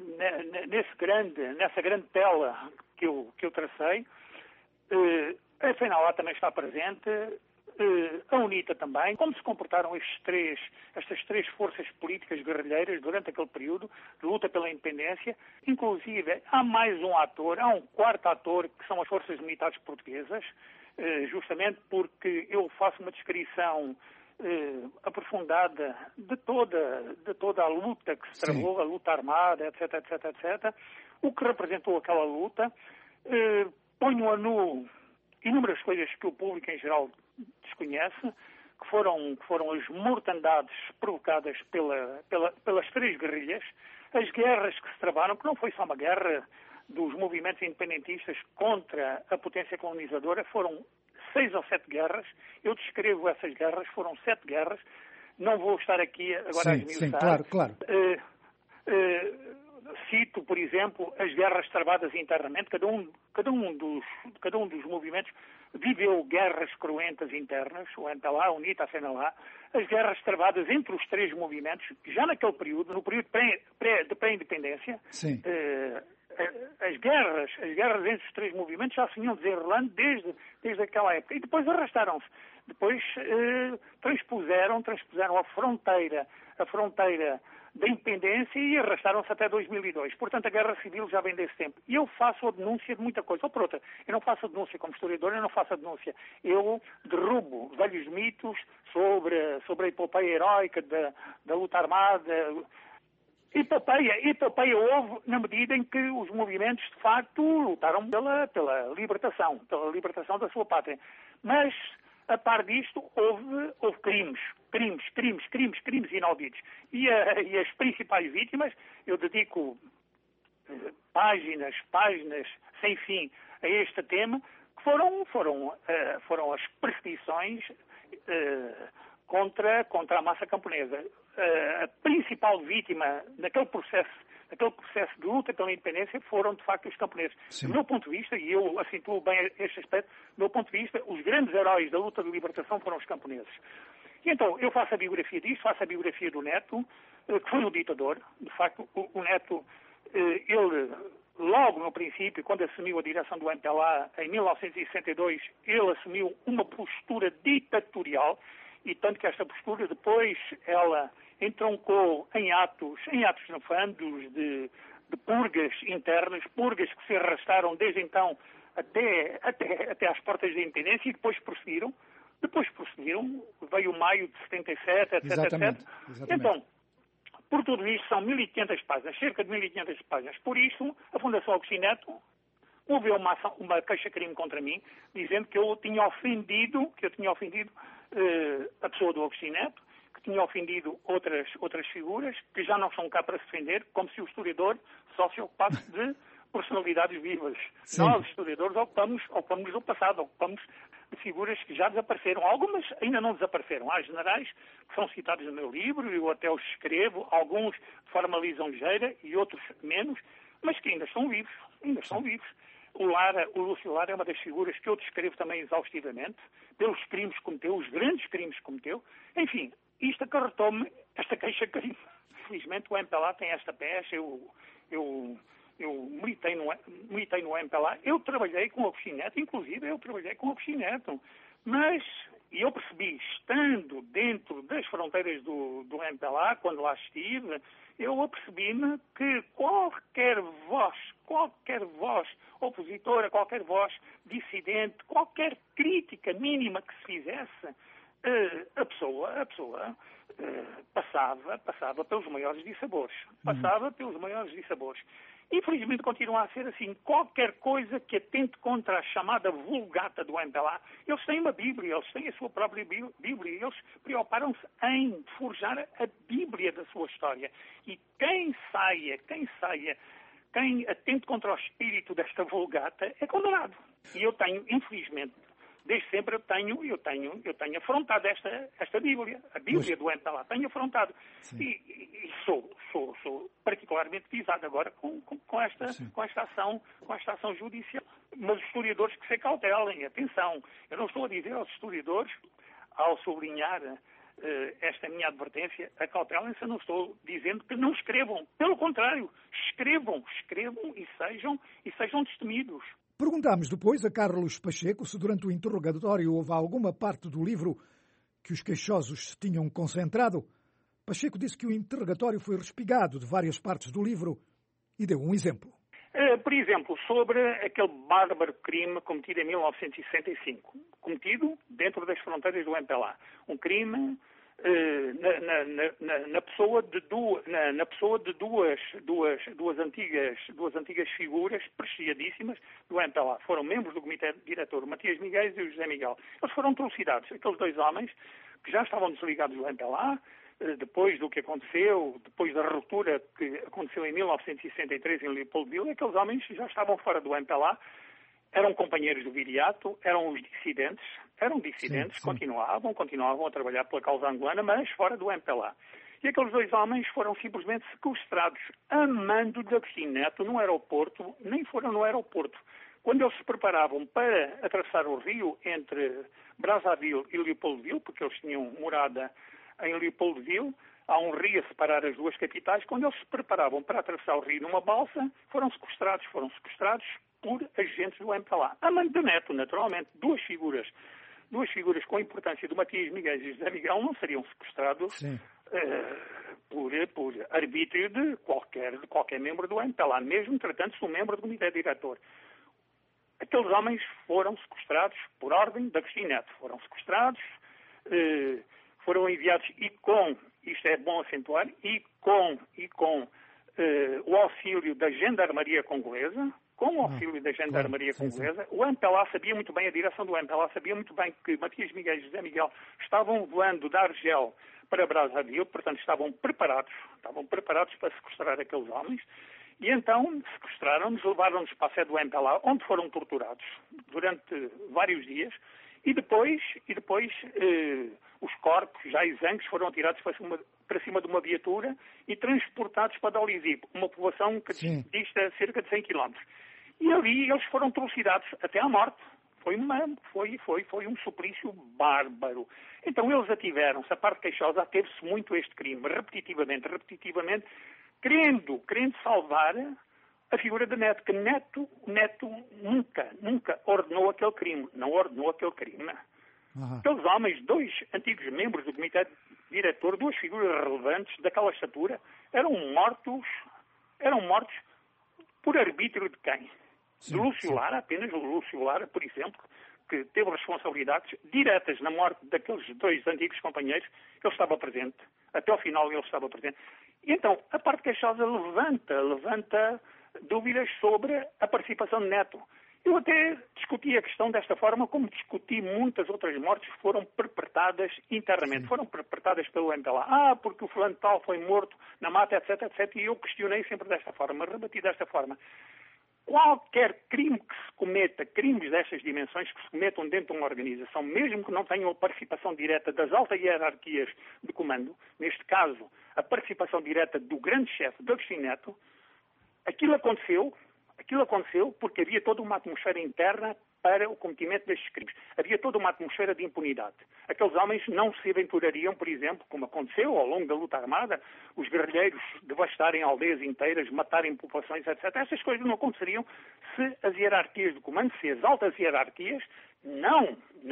Speaker 16: nessa grande tela que eu tracei. A FNLA também está presente, a UNITA também. Como se comportaram estas três forças políticas guerrilheiras durante aquele período de luta pela independência. Inclusive, há mais um ator, há um quarto ator, que são as forças militares portuguesas, justamente porque eu faço uma descrição aprofundada de toda a luta que se travou, a luta armada, etc, etc, etc. O que representou aquela luta. Ponho a nu inúmeras coisas que o público em geral desconhece, que foram as mortandades provocadas pelas três guerrilhas, as guerras que se travaram, que não foi só uma guerra dos movimentos independentistas contra a potência colonizadora, foram 6 ou 7 guerras. Eu descrevo essas guerras, foram 7 guerras. Não vou estar aqui agora a esmiuçar.
Speaker 2: Claro.
Speaker 16: Cito, por exemplo, as guerras travadas internamente. Cada um dos movimentos viveu guerras cruentas internas, o MPLA, a UNITA, a FNLA, as guerras travadas entre os três movimentos, já naquele período, no período de pré-independência. As guerras entre os três movimentos já se vinham desenrolando desde aquela época. E depois arrastaram-se depois transpuseram a fronteira da independência e arrastaram-se até 2002. Portanto, a Guerra Civil já vem desse tempo. E eu faço a denúncia de muita coisa. Ou por outra, eu não faço a denúncia como historiador, eu não faço a denúncia. Eu derrubo velhos mitos sobre a epopeia heroica da luta armada. Epopeia houve na medida em que os movimentos, de facto, lutaram pela libertação da sua pátria. Mas, a par disto, houve crimes inauditos. E as principais vítimas, eu dedico páginas sem fim a este tema, que foram as perseguições contra a massa camponesa. A principal vítima naquele processo de luta pela independência foram, de facto, os camponeses. Do meu ponto de vista, e eu acentuo bem este aspecto, do meu ponto de vista, os grandes heróis da luta de libertação foram os camponeses. E então, eu faço a biografia disso, faço a biografia do Neto, que foi um ditador. De facto, o Neto, ele, logo no princípio, quando assumiu a direção do MPLA, em 1962, ele assumiu uma postura ditatorial, e tanto que esta postura depois, ela entroncou em atos nefandos de purgas internas, purgas que se arrastaram desde então até às portas da independência e depois prosseguiram, veio o maio de 77, etc,
Speaker 2: Exatamente.
Speaker 16: Então, por tudo isto, são 1.500 páginas, cerca de 1.500 páginas. Por isso, a Fundação Agostinho Neto moveu uma queixa-crime contra mim, dizendo que eu tinha ofendido a pessoa do Agostinho Neto, que tinha ofendido outras figuras, que já não estão cá para se defender, como se o historiador só se ocupasse de personalidades vivas.
Speaker 2: Sim.
Speaker 16: Nós, historiadores, ocupamos do passado, ocupamos de figuras que já desapareceram. Algumas ainda não desapareceram. Há generais que são citados no meu livro, eu até os escrevo, alguns de forma lisonjeira e outros menos, mas que ainda estão vivos. O Lúcio Lara é uma das figuras que eu descrevo também exaustivamente, pelos crimes que cometeu, os grandes crimes que cometeu. Enfim, isto acarretou-me esta queixa-crime. Felizmente o MPLA tem esta pecha, eu militei no MPLA, eu trabalhei com o Agostinho Neto, inclusive eu trabalhei com o Agostinho Neto, mas eu percebi, estando dentro das fronteiras do MPLA, quando lá estive, eu apercebi-me que qualquer voz opositora, qualquer voz dissidente, qualquer crítica mínima que se fizesse, a pessoa passava pelos maiores dissabores. Infelizmente continua a ser assim. Qualquer coisa que atente contra a chamada vulgata do MPLA, eles têm uma Bíblia, eles têm a sua própria Bíblia, eles preocuparam-se em forjar a Bíblia da sua história. E quem atente contra o espírito desta vulgata é condenado. E eu tenho, infelizmente, desde sempre eu tenho afrontado esta Bíblia, a Bíblia do MPLA, tenho afrontado. E sou particularmente visado agora com esta ação judicial. Mas os historiadores que se cautelem, atenção, eu não estou a dizer aos historiadores, ao sublinhar esta minha advertência, acautelem-se, eu não estou dizendo que não escrevam. Pelo contrário, escrevam e sejam destemidos.
Speaker 2: Perguntámos depois a Carlos Pacheco se durante o interrogatório houve alguma parte do livro que os queixosos se tinham concentrado. Pacheco disse que o interrogatório foi respigado de várias partes do livro e deu um exemplo.
Speaker 16: Por exemplo, sobre aquele bárbaro crime cometido em 1965, cometido dentro das fronteiras do MPLA. Um crime na pessoa de duas antigas figuras prestigiadíssimas do MPLA. Foram membros do comitê diretor, o Matias Miguel e o José Miguel. Eles foram trucidados. Aqueles dois homens que já estavam desligados do MPLA, depois do que aconteceu, depois da ruptura que aconteceu em 1963 em Leopoldville, aqueles homens já estavam fora do MPLA, eram companheiros do Viriato, eram dissidentes, sim. Continuavam a trabalhar pela causa angolana, mas fora do MPLA. E aqueles dois homens foram simplesmente sequestrados a mando de Agostinho Neto no aeroporto, nem foram no aeroporto. Quando eles se preparavam para atravessar o rio entre Brazzaville e Leopoldville, porque eles tinham morada em Leopoldville, há um rio a separar as duas capitais, quando eles se preparavam para atravessar o rio numa balsa, foram sequestrados por agentes do MPLA. A mando de Neto, naturalmente, duas figuras duas figuras com a importância do Matias Miguel e José Miguel não seriam sequestrados por arbítrio de qualquer membro do MPLA, mesmo tratando-se de um membro do comitê diretor. Aqueles homens foram sequestrados por ordem de Agostinho Neto. Foram sequestrados, foram enviados isto é bom acentuar, e com o auxílio da Gendarmeria Congolesa, o MPLA sabia muito bem, a direção do MPLA sabia muito bem que Matias Miguel e José Miguel estavam voando da Argel para Brazzaville, portanto estavam preparados para sequestrar aqueles homens, e então sequestraram-nos, levaram-nos para a sede do MPLA, onde foram torturados durante vários dias, e depois os corpos, já exangues, foram tirados para cima de uma viatura e transportados para Dolizip, uma povoação que dista cerca de 100 km. E ali eles foram trucidados até à morte. Foi um suplício bárbaro. Então eles ativeram-se, a parte queixosa ateve-se muito a este crime, repetitivamente, querendo salvar a figura de Neto, que Neto nunca ordenou aquele crime, não ordenou aquele crime. Aqueles homens, dois antigos membros do comitê diretor, duas figuras relevantes daquela estatura, eram mortos por arbítrio de quem? De Lúcio Lara, apenas o Lúcio Lara, por exemplo, que teve responsabilidades diretas na morte daqueles dois antigos companheiros. Ele estava presente, até ao final ele estava presente. E então, a parte queixosa levanta dúvidas sobre a participação de Neto. Eu até discuti a questão desta forma, como discuti muitas outras mortes que foram perpetradas internamente, foram perpetradas pelo MPLA. Porque o fulano tal foi morto na mata, etc, etc. E eu questionei sempre desta forma, rebati desta forma. Qualquer crime que se cometa, crimes destas dimensões que se cometam dentro de uma organização, mesmo que não tenham a participação direta das altas hierarquias de comando, neste caso, a participação direta do grande chefe, do Agostinho Neto, aquilo aconteceu porque havia toda uma atmosfera interna para o cometimento destes crimes. Havia toda uma atmosfera de impunidade. Aqueles homens não se aventurariam, por exemplo, como aconteceu ao longo da luta armada, os guerrilheiros devastarem aldeias inteiras, matarem populações, etc. Essas coisas não aconteceriam se as hierarquias de comando, se as altas hierarquias não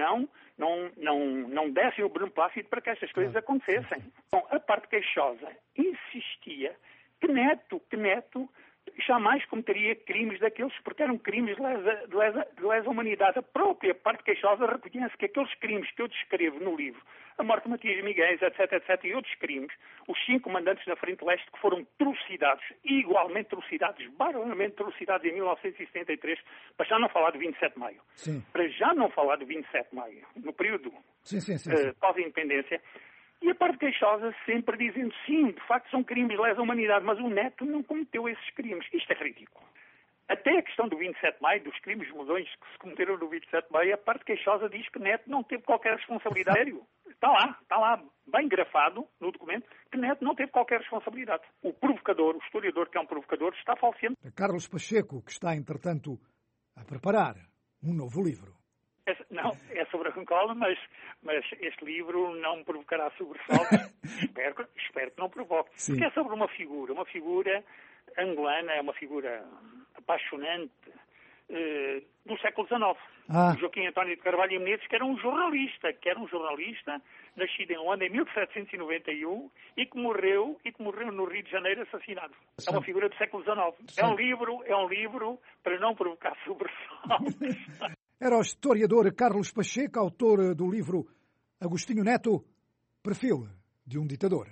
Speaker 16: dessem o beneplácito para que estas coisas acontecessem. Então, a parte queixosa insistia que Neto jamais cometeria crimes daqueles, porque eram crimes de lesa humanidade. A própria parte queixosa reconhece que aqueles crimes que eu descrevo no livro, a morte de Matias Miguel, etc, e outros crimes, os 5 comandantes da Frente Leste que foram trucidados, igualmente trucidados, barbaramente trucidados em 1973, para já não falar do 27 de maio. Para já não falar do 27 de maio, no período pós-independência. E a parte queixosa sempre dizendo, sim, de facto são crimes de lesa humanidade, mas o Neto não cometeu esses crimes. Isto é ridículo. Até a questão do 27 de maio, dos crimes modões que se cometeram no 27 de maio, a parte queixosa diz que Neto não teve qualquer responsabilidade. Sério. Está lá, bem grafado no documento, que Neto não teve qualquer responsabilidade. O provocador, o historiador que é um provocador, está falseando.
Speaker 2: Carlos Pacheco, que está, entretanto, a preparar um novo livro.
Speaker 16: Não, é sobre a Angola, mas este livro não provocará sobressaltos. espero que não provoque. Porque é sobre uma figura angolana, é uma figura apaixonante do século XIX. Joaquim António de Carvalho e Menezes, que era um jornalista nascido em Luanda em 1791 e que morreu no Rio de Janeiro assassinado. É uma figura do século XIX. É um livro para não provocar sobressaltos.
Speaker 2: Era o historiador Carlos Pacheco, autor do livro Agostinho Neto, Perfil de um Ditador.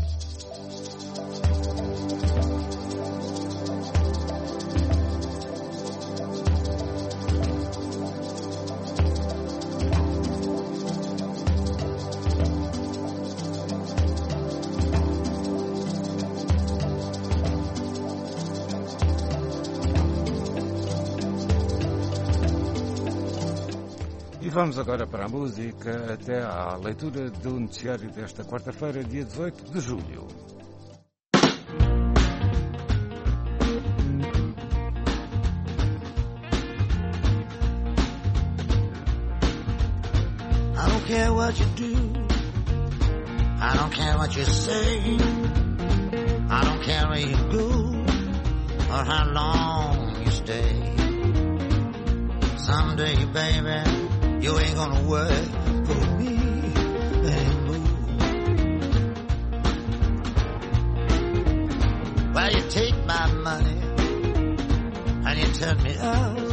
Speaker 17: E vamos agora para a música, até à leitura do noticiário desta quarta-feira, dia 18 de julho.
Speaker 19: I don't care what you do, I don't care what you say, I don't care where you go, or how long you stay. Someday, baby, You ain't gonna work for me anymore. Well, you take my money and you turn me out.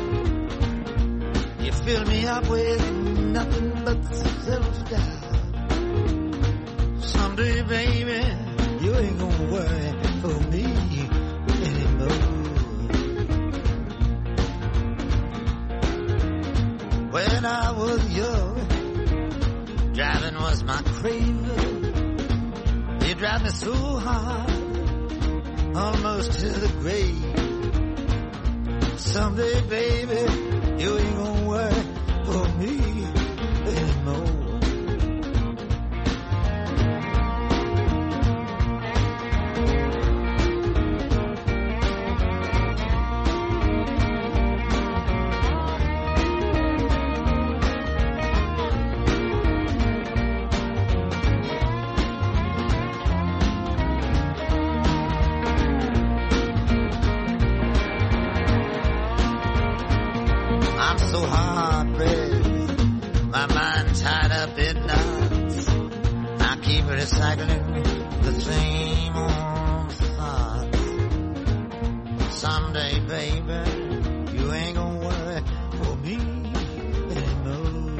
Speaker 19: You fill me up with nothing but self-doubt. Someday, baby, you ain't gonna worry for me anymore. When I was young, driving was my craving. You drive me so hard, almost to the grave. Someday, baby, you ain't gonna worry for me anymore. Recycling the same old thoughts. Someday, baby, you ain't gonna worry for me anymore.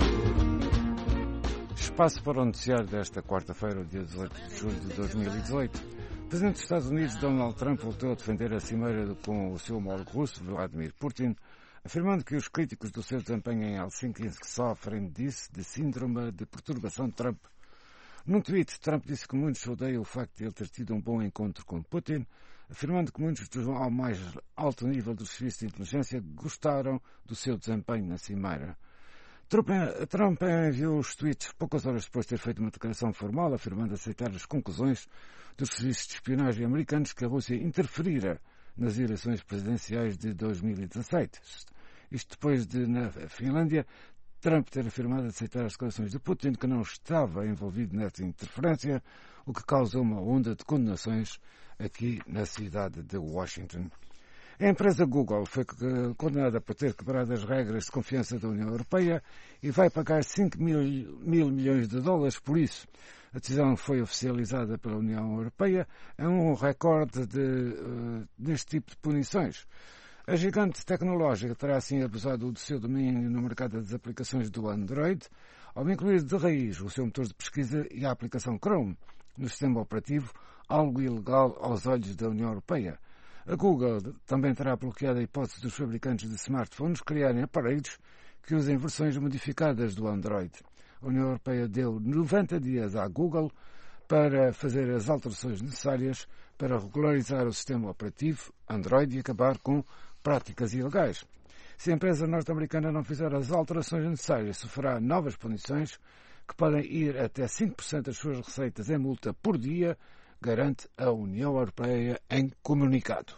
Speaker 17: Espaço para o noticiário desta quarta-feira, dia 18 de julho de 2018. O presidente dos Estados Unidos, Donald Trump, voltou a defender a cimeira com o seu homólogo russo, Vladimir Putin, afirmando que os críticos do seu desempenho em Helsinki sofrem, disse, de síndrome de perturbação de Trump. Num tweet, Trump disse que muitos odeiam o facto de ele ter tido um bom encontro com Putin, afirmando que muitos ao mais alto nível do serviço de inteligência gostaram do seu desempenho na cimeira. Trump enviou os tweets poucas horas depois de ter feito uma declaração formal, afirmando aceitar as conclusões dos serviços de espionagem americanos que a Rússia interferira nas eleições presidenciais de 2017. Isto depois de, na Finlândia, Trump ter afirmado aceitar as declarações de Putin que não estava envolvido nessa interferência, o que causou uma onda de condenações aqui na cidade de Washington. A empresa Google foi condenada por ter quebrado as regras de confiança da União Europeia e vai pagar 5 mil milhões de dólares por isso. A decisão foi oficializada pela União Europeia, é um recorde deste tipo de punições. A gigante tecnológica terá assim abusado do seu domínio no mercado das aplicações do Android, ao incluir de raiz o seu motor de pesquisa e a aplicação Chrome no sistema operativo, algo ilegal aos olhos da União Europeia. A Google também terá bloqueado a hipótese dos fabricantes de smartphones criarem aparelhos que usem versões modificadas do Android. A União Europeia deu 90 dias à Google para fazer as alterações necessárias para regularizar o sistema operativo Android e acabar com práticas ilegais. Se a empresa norte-americana não fizer as alterações necessárias, sofrerá novas punições que podem ir até 5% das suas receitas em multa por dia, garante a União Europeia em comunicado.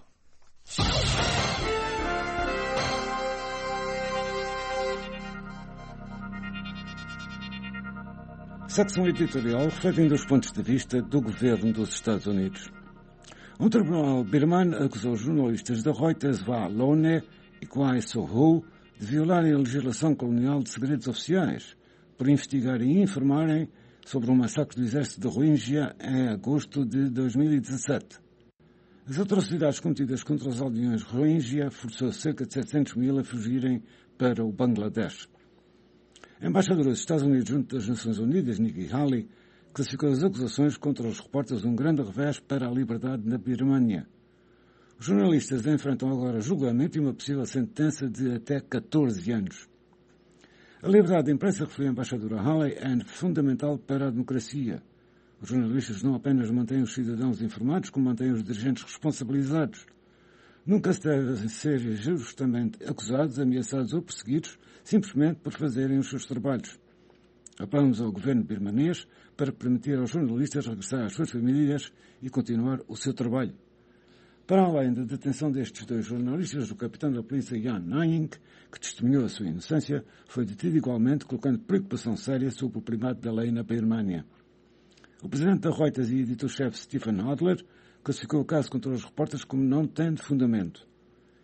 Speaker 17: Secção editorial refletindo os pontos de vista do governo dos Estados Unidos. Um tribunal birmano acusou jornalistas da Reuters, Va Lone e Kwai Sohu de violarem a legislação colonial de segredos oficiais por investigarem e informarem sobre um massacre do exército de Rohingya em agosto de 2017. As atrocidades cometidas contra os aldeões Rohingya forçou cerca de 700 mil a fugirem para o Bangladesh. A embaixadora dos Estados Unidos junto das Nações Unidas, Nikki Haley, classificou as acusações contra os repórteres um grande revés para a liberdade na Birmânia. Os jornalistas enfrentam agora julgamento e uma possível sentença de até 14 anos. A liberdade de imprensa, referiu a embaixadora Haley, é fundamental para a democracia. Os jornalistas não apenas mantêm os cidadãos informados, como mantêm os dirigentes responsabilizados. Nunca se devem ser justamente acusados, ameaçados ou perseguidos simplesmente por fazerem os seus trabalhos. Apelamos ao governo birmanês para permitir aos jornalistas regressar às suas famílias e continuar o seu trabalho. Para além da detenção destes dois jornalistas, o capitão da polícia Jan Naying, que testemunhou a sua inocência, foi detido igualmente, colocando preocupação séria sobre o primado da lei na Birmânia. O presidente da Reuters e editor-chefe Stephen Adler classificou o caso contra os repórteres como não tendo fundamento.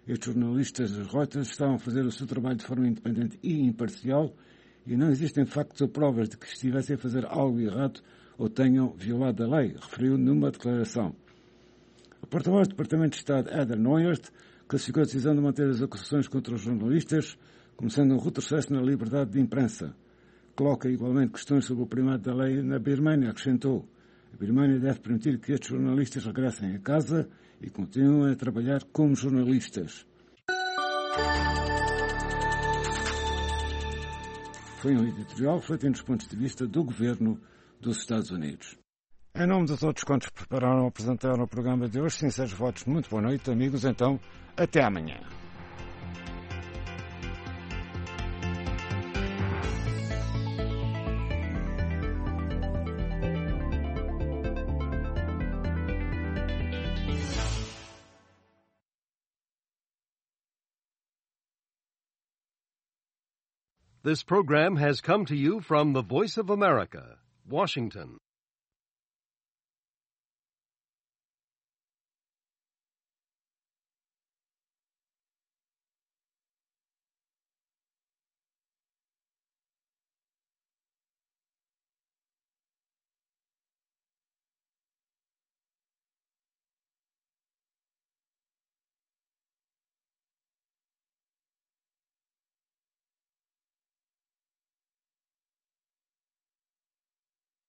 Speaker 13: Estes jornalistas das Reuters estavam a fazer o seu trabalho de forma independente e imparcial e não existem factos ou provas de que estivessem a fazer algo errado ou tenham violado a lei, referiu numa declaração. O porta-voz do Departamento de Estado, Heather Nauert, classificou a decisão de manter as acusações contra os jornalistas como sendo um retrocesso na liberdade de imprensa. Coloca igualmente questões sobre o primado da lei na Birmânia, acrescentou. A Birmânia deve permitir que estes jornalistas regressem a casa e continuem a trabalhar como jornalistas. Foi um editorial refletindo os pontos de vista do governo dos Estados Unidos. Em nome de todos quantos prepararam e apresentaram o programa de hoje, sinceros votos, muito boa noite, amigos, então, até amanhã.
Speaker 20: This program has come to you from the Voice of America, Washington.